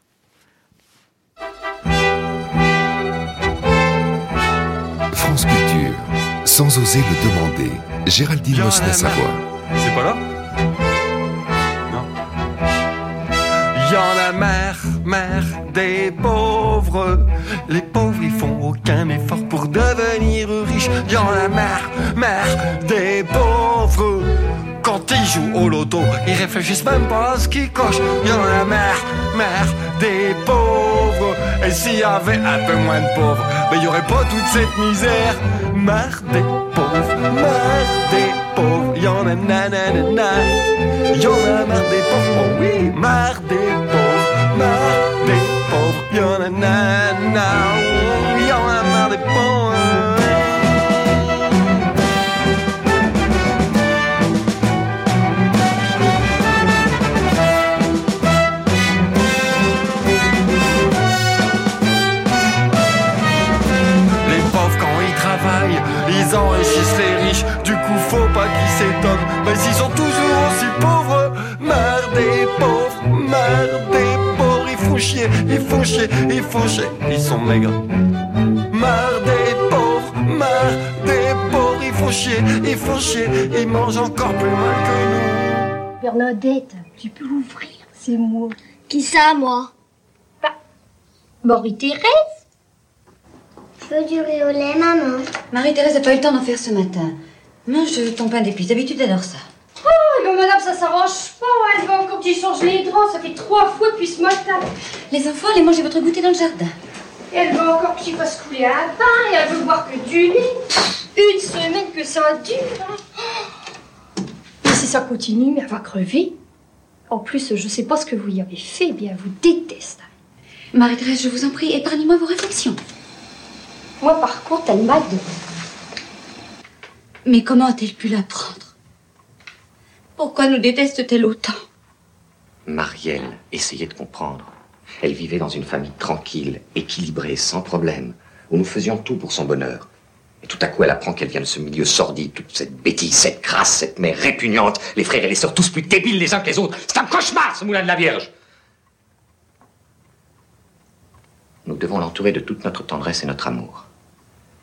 France Culture, sans oser le demander, Géraldine Mosnet-Savoie. C'est pas là? Non. Y en a marre des pauvres. Les pauvres, ils font aucun effort pour devenir riches. Y en a marre des pauvres. Quand ils jouent au loto, ils réfléchissent même pas à ce qu'ils cochent. Y en a marre des pauvres. Et s'il y avait un peu moins de pauvres, ben y aurait pas toute cette misère. Marre des pauvres, y en a nanana. Y en a marre des pauvres, oh oui, marre des pauvres, y en a nanana. Y en a marre des pauvres. Ils enrichissent les riches, du coup faut pas qu'ils s'étonnent. Mais ils sont toujours aussi pauvres. Marre des pauvres, ils font chier, ils sont maigres. Marre des pauvres, ils font chier, ils mangent encore plus mal que nous. Bernadette, tu peux ouvrir, c'est moi. Qui ça, moi? Marie-Thérèse. Je veux du riz au lait, maman. Marie-Thérèse n'a pas eu le temps d'en faire ce matin. Mange ton pain d'épices, d'habitude elle adore ça. Oh, non, madame, ça s'arrange pas. Elle va encore qu'il change les draps. Ça fait 3 fois depuis ce matin. Les enfants, allez manger votre goûter dans le jardin. Et elle veut encore qu'il fasse couler un bain. Et elle veut boire que du lait. Une semaine que ça dure. Hein. Et si ça continue, elle va crever. En plus, je sais pas ce que vous y avez fait, mais elle vous déteste. Marie-Thérèse, je vous en prie, épargnez-moi vos réflexions. Moi, par contre, elle m'adore. Mais comment a-t-elle pu l'apprendre? Pourquoi nous déteste-t-elle autant? Marielle essayait de comprendre. Elle vivait dans une famille tranquille, équilibrée, sans problème, où nous faisions tout pour son bonheur. Et tout à coup, elle apprend qu'elle vient de ce milieu sordide, toute cette bêtise, cette crasse, cette mère répugnante, les frères et les sœurs tous plus débiles les uns que les autres. C'est un cauchemar, ce moulin de la Vierge. Nous devons l'entourer de toute notre tendresse et notre amour.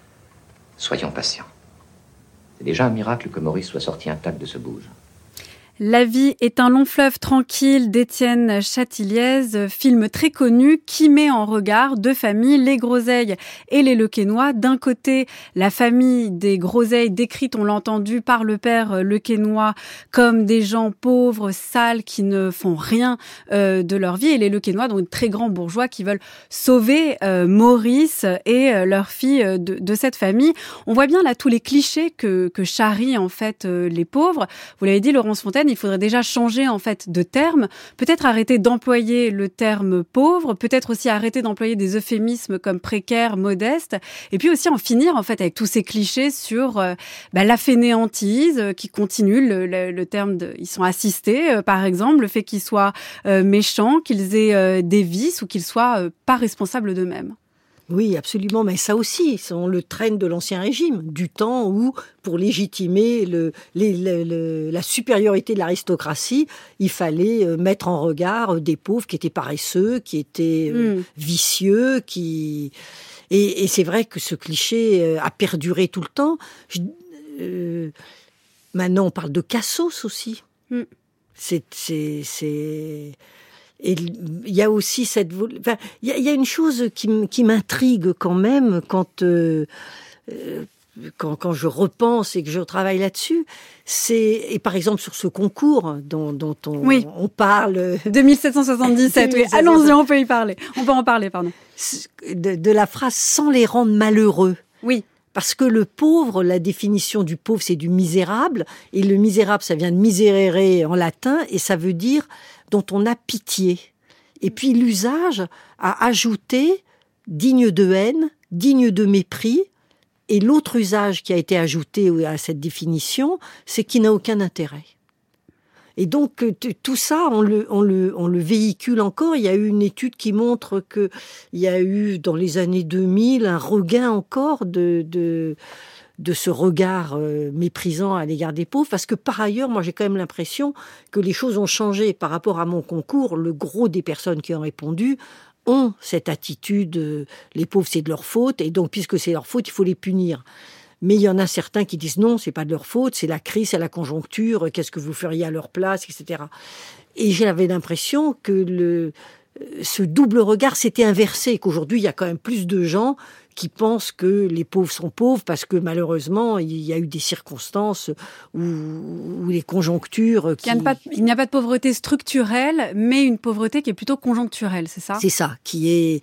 Soyons patients. C'est déjà un miracle que Maurice soit sorti intact de ce bouge. La vie est un long fleuve tranquille d'Étienne Chatiliez, film très connu qui met en regard deux familles, les Groseilles et les Lequesnois. D'un côté, la famille des Groseilles décrite, on l'a entendu, par le père Lequesnois comme des gens pauvres, sales, qui ne font rien de leur vie, et les Lequesnois, donc très grands bourgeois qui veulent sauver Maurice et leur fille de cette famille. On voit bien là tous les clichés que charrient en fait les pauvres. Vous l'avez dit, Laurence Fontaine, il faudrait déjà changer en fait de terme, peut-être arrêter d'employer le terme pauvre, peut-être aussi arrêter d'employer des euphémismes comme précaire, modeste, et puis aussi en finir en fait avec tous ces clichés sur la fainéantise qui continue, le terme de, ils sont assistés par exemple, le fait qu'ils soient méchants, qu'ils aient des vices ou qu'ils soient pas responsables d'eux-mêmes. Oui, absolument, mais ça aussi, on le traîne de l'Ancien Régime, du temps où, pour légitimer la supériorité de l'aristocratie, il fallait mettre en regard des pauvres qui étaient paresseux, qui étaient vicieux, et c'est vrai que ce cliché a perduré tout le temps. Maintenant, on parle de Cassos aussi. Et il y a aussi il y a une chose qui m'intrigue quand même quand je repense et que je travaille là-dessus, et par exemple sur ce concours dont on parle. 2777, oui. Allons-y, on peut en parler, pardon. De la phrase « sans les rendre malheureux ». Oui. Parce que le pauvre, la définition du pauvre, c'est du misérable. Et le misérable, ça vient de miserere en latin, et ça veut dire dont on a pitié. Et puis l'usage a ajouté digne de haine, digne de mépris. Et l'autre usage qui a été ajouté à cette définition, c'est qui n'a aucun intérêt. Et donc tout ça, on le véhicule encore. Il y a eu une étude qui montre que il y a eu dans les années 2000 un regain encore de ce regard méprisant à l'égard des pauvres, parce que par ailleurs, moi j'ai quand même l'impression que les choses ont changé par rapport à mon concours. Le gros des personnes qui ont répondu ont cette attitude, les pauvres c'est de leur faute, et donc puisque c'est leur faute, il faut les punir. Mais il y en a certains qui disent non, c'est pas de leur faute, c'est la crise, c'est la conjoncture, qu'est-ce que vous feriez à leur place, etc. Et j'avais l'impression que ce double regard s'était inversé, qu'aujourd'hui il y a quand même plus de gens qui pensent que les pauvres sont pauvres parce que malheureusement il y a eu des circonstances ou les conjonctures. Il n'y a pas de pauvreté structurelle, mais une pauvreté qui est plutôt conjoncturelle, c'est ça ? C'est ça, et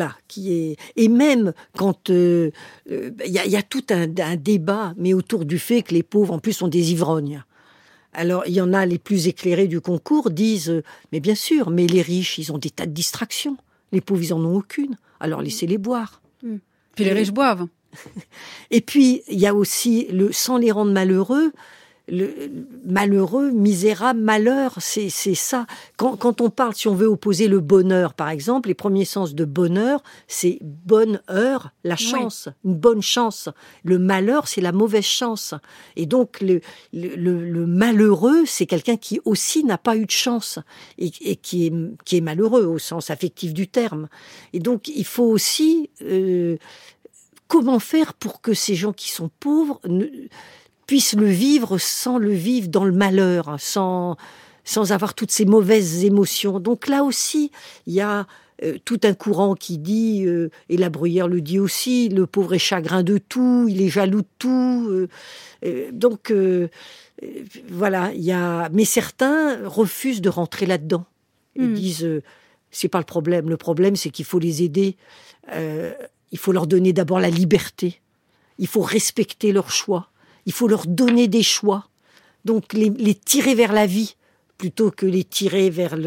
même quand il y a tout un débat, mais autour du fait que les pauvres en plus sont des ivrognes. Alors, il y en a les plus éclairés du concours disent « Mais bien sûr, mais les riches, ils ont des tas de distractions. Les pauvres, ils en ont aucune. Alors, laissez-les boire. » Puis les riches boivent. Et puis, il y a aussi le « sans les rendre malheureux ». Le malheureux, misérable, malheur, c'est ça. Quand on parle, si on veut opposer le bonheur, par exemple, les premiers sens de bonheur, c'est bonne heure, la chance, une bonne chance. Le malheur, c'est la mauvaise chance. Et donc, le malheureux, c'est quelqu'un qui aussi n'a pas eu de chance et qui est malheureux au sens affectif du terme. Et donc, il faut aussi comment faire pour que ces gens qui sont pauvres puissent le vivre sans le vivre dans le malheur, sans avoir toutes ces mauvaises émotions. Donc là aussi, il y a tout un courant qui dit, et la Bruyère le dit aussi, le pauvre est chagrin de tout, il est jaloux de tout. Donc voilà, mais certains refusent de rentrer là-dedans. Ils disent, c'est pas le problème. Le problème, c'est qu'il faut les aider. Il faut leur donner d'abord la liberté. Il faut respecter leurs choix. Il faut leur donner des choix. Donc, les tirer vers la vie, plutôt que les tirer vers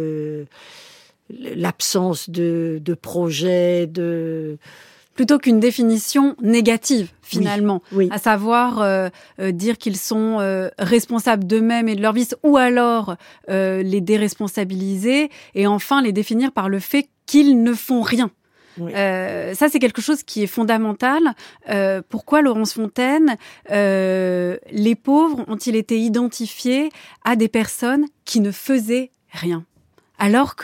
l'absence de projet, plutôt qu'une définition négative, finalement. Oui. À savoir dire qu'ils sont responsables d'eux-mêmes et de leurs vices, ou alors les déresponsabiliser, et enfin les définir par le fait qu'ils ne font rien. Oui. Ça, c'est quelque chose qui est fondamental. Pourquoi, Laurence Fontaine, les pauvres ont-ils été identifiés à des personnes qui ne faisaient rien ?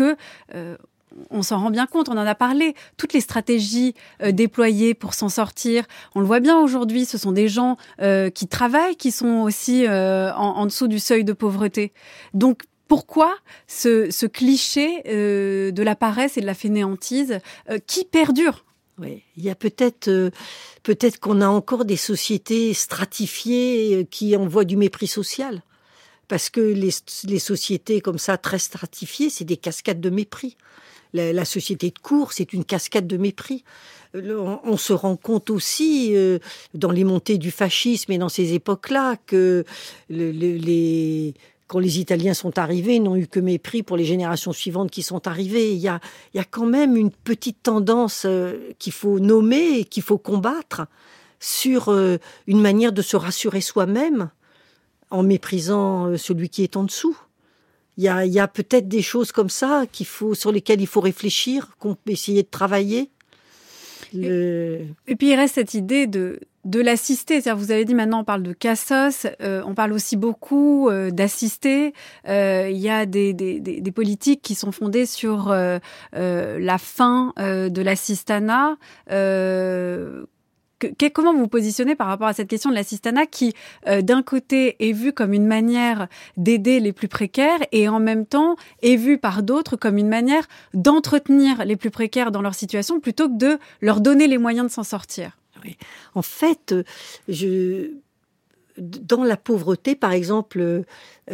Alors que on s'en rend bien compte, on en a parlé, toutes les stratégies déployées pour s'en sortir. On le voit bien aujourd'hui, ce sont des gens qui travaillent, qui sont aussi en dessous du seuil de pauvreté. Donc, pourquoi ce cliché de la paresse et de la fainéantise qui perdure ? Oui, il y a peut-être qu'on a encore des sociétés stratifiées qui envoient du mépris social. Parce que les sociétés comme ça, très stratifiées, c'est des cascades de mépris. La société de cours, c'est une cascade de mépris. On se rend compte aussi, dans les montées du fascisme et dans ces époques-là, que quand les Italiens sont arrivés, ils n'ont eu que mépris pour les générations suivantes qui sont arrivées. Il y a quand même une petite tendance qu'il faut nommer et qu'il faut combattre sur une manière de se rassurer soi-même en méprisant celui qui est en dessous. Il y a peut-être des choses comme ça sur lesquelles il faut réfléchir, qu'on peut essayer de travailler. Et puis il reste cette idée de l'assister. C'est-à-dire, vous avez dit maintenant on parle de cassos, on parle aussi beaucoup d'assister. Il y a des politiques qui sont fondées sur la fin de l'assistanat. Comment vous vous positionnez par rapport à cette question de l'assistanat qui, d'un côté, est vue comme une manière d'aider les plus précaires et en même temps est vue par d'autres comme une manière d'entretenir les plus précaires dans leur situation plutôt que de leur donner les moyens de s'en sortir? Oui. En fait, dans la pauvreté, par exemple,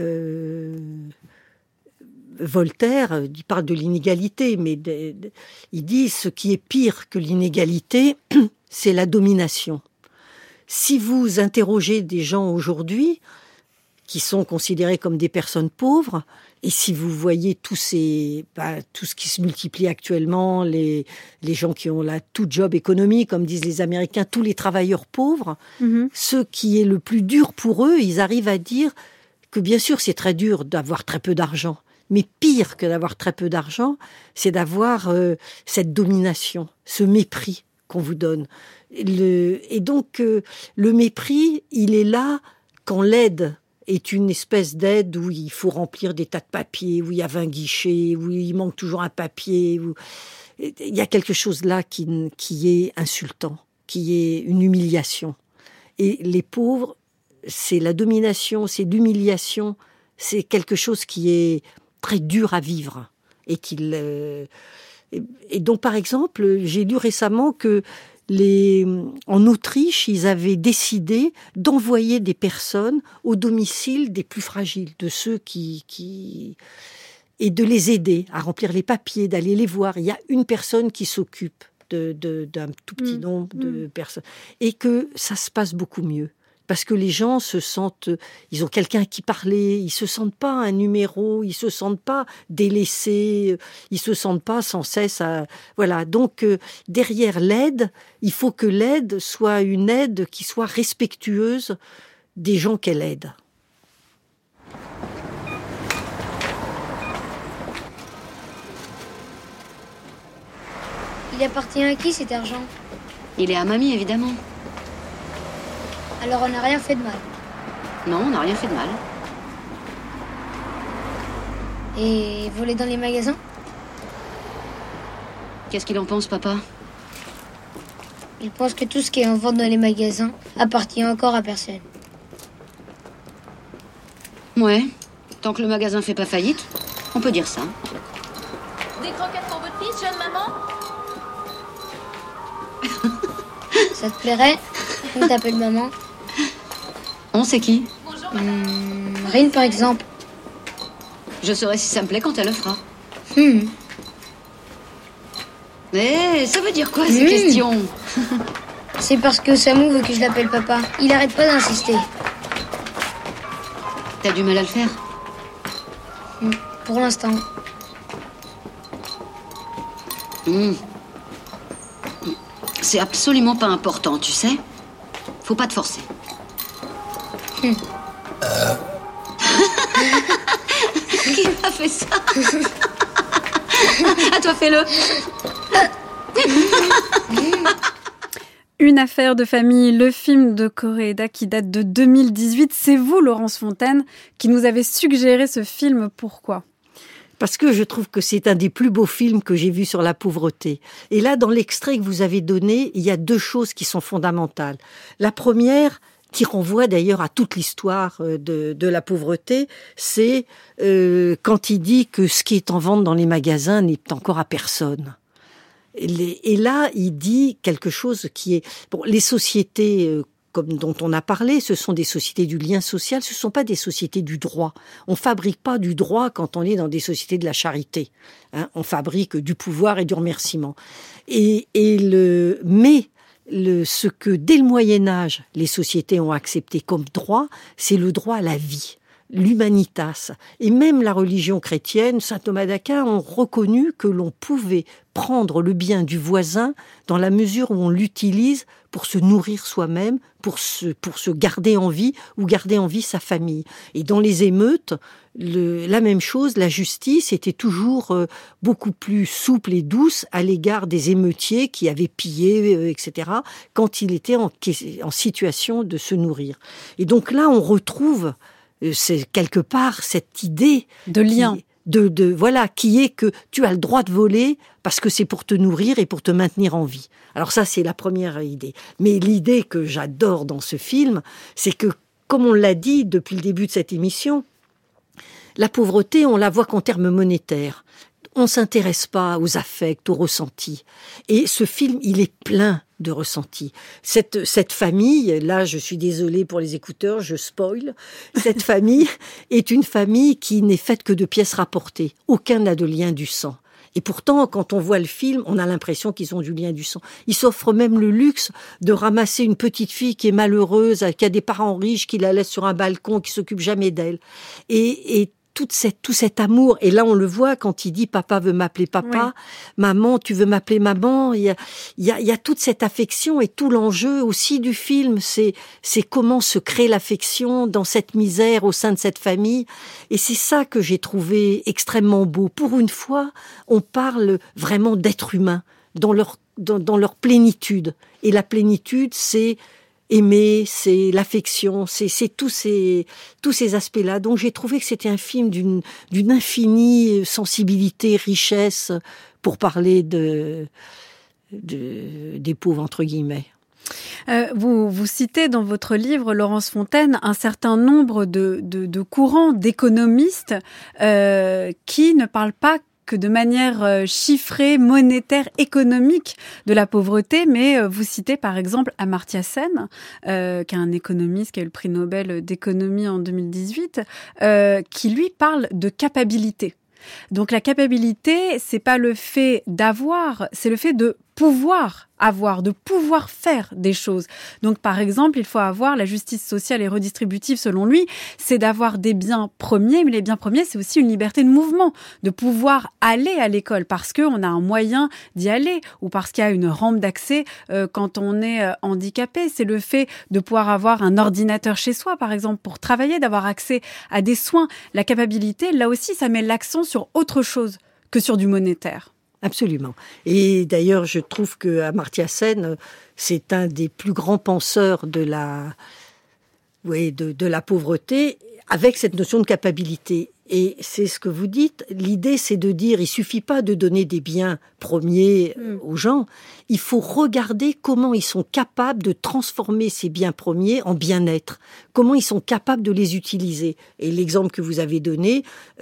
Voltaire, il parle de l'inégalité, mais il dit ce qui est pire que l'inégalité, c'est la domination. Si vous interrogez des gens aujourd'hui qui sont considérés comme des personnes pauvres, et si vous voyez tout ce qui se multiplie actuellement, les gens qui ont tout job économique, comme disent les Américains, tous les travailleurs pauvres, ce qui est le plus dur pour eux, ils arrivent à dire que bien sûr c'est très dur d'avoir très peu d'argent, mais pire que d'avoir très peu d'argent, c'est d'avoir cette domination, ce mépris qu'on vous donne. Et donc, le mépris, il est là quand l'aide est une espèce d'aide où il faut remplir des tas de papiers, où il y a 20 guichets, où il manque toujours un papier. Il y a quelque chose là qui est insultant, qui est une humiliation. Et les pauvres, c'est la domination, c'est l'humiliation, c'est quelque chose qui est très dur à vivre. Et donc, par exemple, j'ai lu récemment que en Autriche, ils avaient décidé d'envoyer des personnes au domicile des plus fragiles, de ceux et de les aider à remplir les papiers, d'aller les voir. Il y a une personne qui s'occupe d'un tout petit nombre de personnes. Et que ça se passe beaucoup mieux. Parce que les gens se sentent, ils ont quelqu'un à qui parler, ils se sentent pas un numéro, ils se sentent pas délaissés, ils se sentent pas sans cesse voilà. Donc, derrière l'aide, il faut que l'aide soit une aide qui soit respectueuse des gens qu'elle aide. Il appartient à qui cet argent? Il est à mamie, évidemment. Alors on n'a rien fait de mal. Non, on n'a rien fait de mal. Et voler dans les magasins? Qu'est-ce qu'il en pense, papa? Il pense que tout ce qui est en vente dans les magasins appartient encore à personne. Ouais, tant que le magasin fait pas faillite, on peut dire ça. Des croquettes pour votre fils, jeune maman? Ça te plairait? On t'appelle maman. On sait qui? Rine, par exemple. Je saurai si ça me plaît quand elle le fera. Mais ça veut dire quoi, ces questions? C'est parce que Samou veut que je l'appelle papa. Il arrête pas d'insister. T'as du mal à le faire? Pour l'instant. C'est absolument pas important, tu sais. Faut pas te forcer. Qui a fait ça? À toi, fais-le. Une affaire de famille, le film de Koreeda qui date de 2018. C'est vous, Laurence Fontaine, qui nous avez suggéré ce film. Pourquoi? parce que je trouve que c'est un des plus beaux films que j'ai vus sur la pauvreté. Et là, dans l'extrait que vous avez donné, il y a 2 choses qui sont fondamentales. La première, qui renvoie d'ailleurs à toute l'histoire de la pauvreté, c'est quand il dit que ce qui est en vente dans les magasins n'est encore à personne. Et là, il dit quelque chose qui est... Bon, les sociétés comme dont on a parlé, ce sont des sociétés du lien social, ce ne sont pas des sociétés du droit. On ne fabrique pas du droit quand on est dans des sociétés de la charité. On fabrique du pouvoir et du remerciement. Mais ce que, dès le Moyen-Âge, les sociétés ont accepté comme droit, c'est le droit à la vie, l'humanitas. Et même la religion chrétienne, saint Thomas d'Aquin, ont reconnu que l'on pouvait prendre le bien du voisin dans la mesure où on l'utilise pour se nourrir soi-même, pour se garder en vie ou garder en vie sa famille. Et dans les émeutes, la même chose, la justice était toujours beaucoup plus souple et douce à l'égard des émeutiers qui avaient pillé, etc., quand il était en situation de se nourrir. Et donc là, on retrouve c'est quelque part cette idée de lien. Voilà, qui est que tu as le droit de voler parce que c'est pour te nourrir et pour te maintenir en vie. Alors ça, c'est la première idée. Mais l'idée que j'adore dans ce film, c'est que, comme on l'a dit depuis le début de cette émission, la pauvreté, on la voit qu'en termes monétaires. On s'intéresse pas aux affects, aux ressentis. Et ce film, il est plein de ressentis. Cette famille, là, je suis désolée pour les écouteurs, je spoil. Cette famille est une famille qui n'est faite que de pièces rapportées. Aucun n'a de lien du sang. Et pourtant, quand on voit le film, on a l'impression qu'ils ont du lien du sang. Ils s'offrent même le luxe de ramasser une petite fille qui est malheureuse, qui a des parents riches, qui la laissent sur un balcon, qui s'occupent jamais d'elle. Et tout cet amour, et là on le voit quand il dit papa veut m'appeler papa, oui. Maman tu veux m'appeler maman, il y a toute cette affection, et tout l'enjeu aussi du film, c'est comment se crée l'affection dans cette misère au sein de cette famille, et c'est ça que j'ai trouvé extrêmement beau. Pour une fois, on parle vraiment d'êtres humains dans leur plénitude, et la plénitude c'est aimer, c'est l'affection, c'est tous ces aspects-là. Donc j'ai trouvé que c'était un film d'une infinie sensibilité, richesse, pour parler des pauvres entre guillemets. Vous citez dans votre livre, Laurence Fontaine, un certain nombre de courants d'économistes qui ne parlent pas que de manière chiffrée, monétaire, économique de la pauvreté, mais vous citez par exemple Amartya Sen, qui est un économiste qui a eu le prix Nobel d'économie en 2018, qui lui parle de capacité. Donc la capacité, c'est pas le fait d'avoir, c'est le fait de pouvoir avoir, de pouvoir faire des choses. Donc par exemple, il faut avoir la justice sociale et redistributive selon lui, c'est d'avoir des biens premiers, mais les biens premiers, c'est aussi une liberté de mouvement, de pouvoir aller à l'école parce qu'on a un moyen d'y aller ou parce qu'il y a une rampe d'accès quand on est handicapé. C'est le fait de pouvoir avoir un ordinateur chez soi, par exemple, pour travailler, d'avoir accès à des soins. La capacité, là aussi, ça met l'accent sur autre chose que sur du monétaire. Absolument. Et d'ailleurs, je trouve que Amartya Sen, c'est un des plus grands penseurs de la pauvreté, avec cette notion de capacité. Et c'est ce que vous dites. L'idée, c'est de dire, il suffit pas de donner des biens premiers aux gens. Il faut regarder comment ils sont capables de transformer ces biens premiers en bien-être. Comment ils sont capables de les utiliser. Et l'exemple que vous avez donné,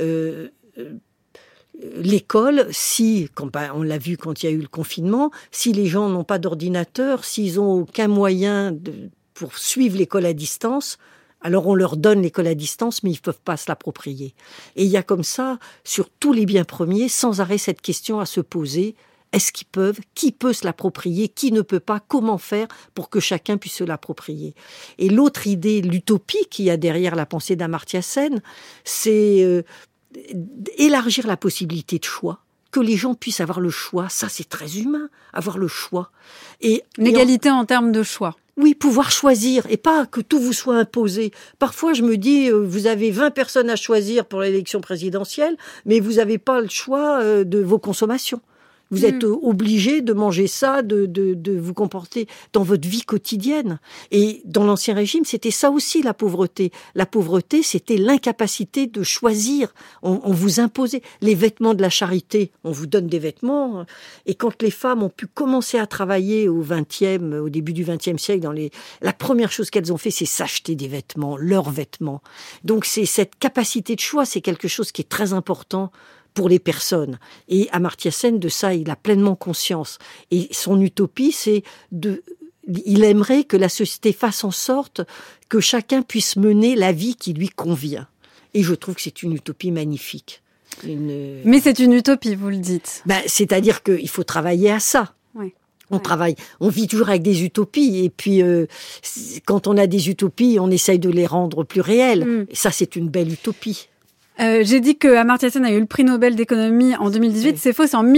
l'école, on l'a vu quand il y a eu le confinement, si les gens n'ont pas d'ordinateur, s'ils n'ont aucun moyen pour suivre l'école à distance, alors on leur donne l'école à distance, mais ils ne peuvent pas se l'approprier. Et il y a comme ça, sur tous les biens premiers, sans arrêt cette question à se poser, est-ce qu'ils peuvent, qui peut se l'approprier, qui ne peut pas, comment faire pour que chacun puisse se l'approprier. Et l'autre idée, l'utopie qu'il y a derrière la pensée d'Amartya Sen, c'est élargir la possibilité de choix, que les gens puissent avoir le choix, ça c'est très humain, avoir le choix. L'égalité en termes de choix. Oui, pouvoir choisir, et pas que tout vous soit imposé. Parfois je me dis, vous avez 20 personnes à choisir pour l'élection présidentielle, mais vous n'avez pas le choix de vos consommations. Vous êtes obligé de manger ça, de vous comporter dans votre vie quotidienne. Et dans l'Ancien Régime, c'était ça aussi la pauvreté. La pauvreté, c'était l'incapacité de choisir. On vous imposait. Les vêtements de la charité, on vous donne des vêtements. Et quand les femmes ont pu commencer à travailler au début du XXe siècle, la première chose qu'elles ont fait, c'est s'acheter des vêtements, leurs vêtements. Donc c'est cette capacité de choix, c'est quelque chose qui est très important pour les personnes. Et Amartya Sen, de ça, il a pleinement conscience. Et son utopie, il aimerait que la société fasse en sorte que chacun puisse mener la vie qui lui convient. Et je trouve que c'est une utopie magnifique. Mais c'est une utopie, vous le dites. C'est-à-dire qu'il faut travailler à ça. Oui. On vit toujours avec des utopies, et puis quand on a des utopies, on essaye de les rendre plus réelles. Et ça, c'est une belle utopie. J'ai dit que Amartya Sen a eu le prix Nobel d'économie en 2018. Oui. C'est faux, c'est en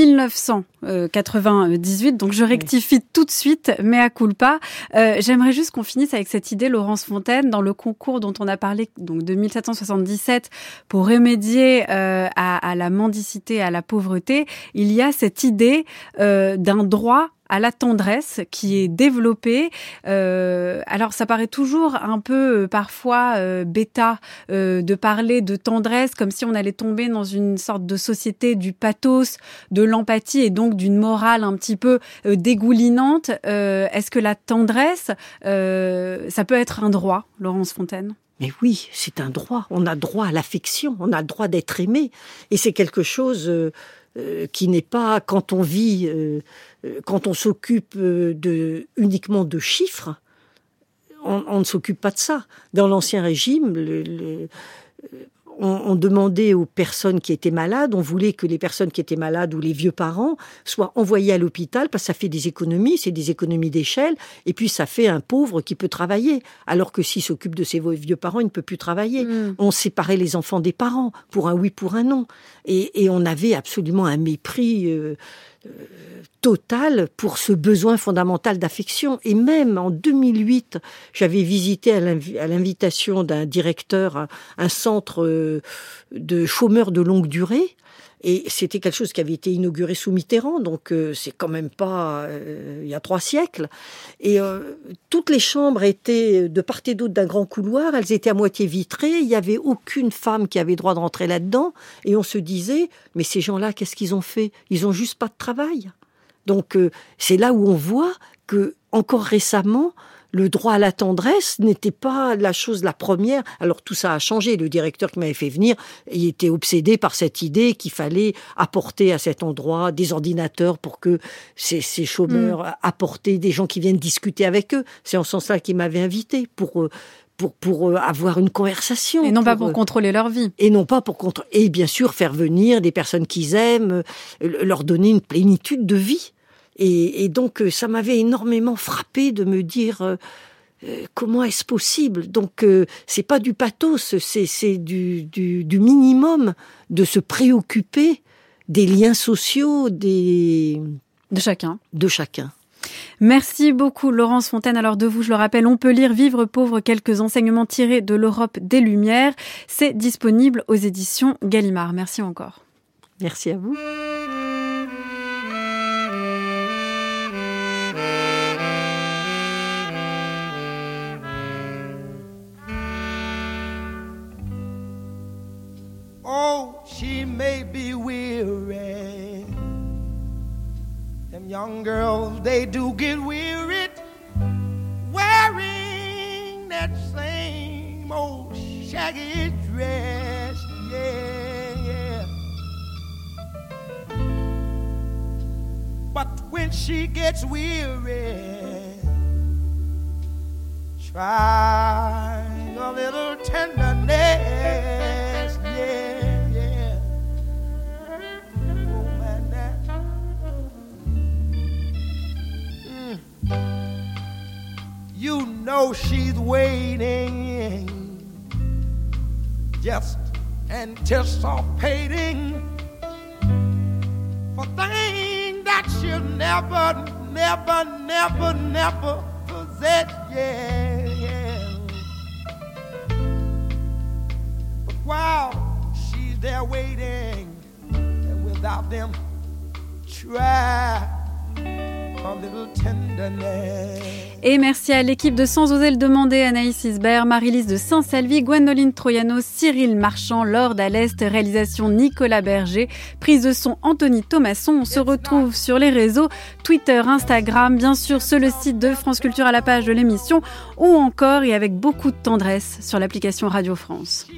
1998. Donc je rectifie tout de suite, mea culpa. J'aimerais juste qu'on finisse avec cette idée, Laurence Fontaine, dans le concours dont on a parlé, donc de 1777, pour remédier à la mendicité, à la pauvreté. Il y a cette idée d'un droit à la tendresse qui est développée. Alors ça paraît toujours un peu parfois bêta de parler de tendresse comme si on allait tomber dans une sorte de société du pathos, de l'empathie et donc d'une morale un petit peu dégoulinante. Est-ce que la tendresse, ça peut être un droit, Laurence Fontaine ? Mais oui, c'est un droit. On a droit à l'affection, on a le droit d'être aimé. Et c'est quelque chose qui n'est pas, quand on vit, quand on s'occupe uniquement de chiffres, on ne s'occupe pas de ça. Dans l'Ancien Régime, on demandait aux personnes qui étaient malades, on voulait que les personnes qui étaient malades ou les vieux parents soient envoyés à l'hôpital parce que ça fait des économies, c'est des économies d'échelle, et puis ça fait un pauvre qui peut travailler, alors que s'il s'occupe de ses vieux parents, il ne peut plus travailler. On séparait les enfants des parents, pour un oui, pour un non. Et on avait absolument un mépris total pour ce besoin fondamental d'affection. Et même en 2008, j'avais visité à l'invitation d'un directeur un centre de chômeurs de longue durée. Et c'était quelque chose qui avait été inauguré sous Mitterrand, donc c'est quand même pas il y a 3 siècles. Et toutes les chambres étaient de part et d'autre d'un grand couloir, elles étaient à moitié vitrées, il n'y avait aucune femme qui avait droit de rentrer là-dedans. Et on se disait, mais ces gens-là, qu'est-ce qu'ils ont fait ? Ils n'ont juste pas de travail. Donc c'est là où on voit que, encore récemment, le droit à la tendresse n'était pas la chose la première. Alors tout ça a changé. Le directeur qui m'avait fait venir, il était obsédé par cette idée qu'il fallait apporter à cet endroit des ordinateurs pour que ces chômeurs apportaient des gens qui viennent discuter avec eux. C'est en ce sens-là qu'il m'avait invité pour avoir une conversation. Et non pas pour contrôler leur vie. Et non pas pour contrôler. Et bien sûr, faire venir des personnes qu'ils aiment, leur donner une plénitude de vie. Et donc, ça m'avait énormément frappé de me dire comment est-ce possible. Donc, c'est pas du pathos, c'est du minimum de se préoccuper des liens sociaux de chacun. Merci beaucoup Laurence Fontaine. Alors de vous, je le rappelle, on peut lire Vivre pauvre, quelques enseignements tirés de l'Europe des Lumières. C'est disponible aux éditions Gallimard. Merci encore. Merci à vous. Oh, she may be weary. Them young girls, they do get wearied wearing that same old shaggy dress. Yeah, yeah. But when she gets weary, try a little tenderness. Yeah, yeah. Oh, man, you know she's waiting, just anticipating for things that she'll never possess. Yeah, yeah. But while she's there waiting, and without them try a little tenderness. Et merci à l'équipe de Sans oser le demander, Anaïs Isbert, Marie-Lise de Saint-Salvi, Gwendoline Troyano, Cyril Marchand, Laure Dallest, réalisation Nicolas Berger, prise de son Anthony Thomasson. On se retrouve sur les réseaux, Twitter, Instagram, bien sûr sur le site de France Culture à la page de l'émission, ou encore et avec beaucoup de tendresse sur l'application Radio France.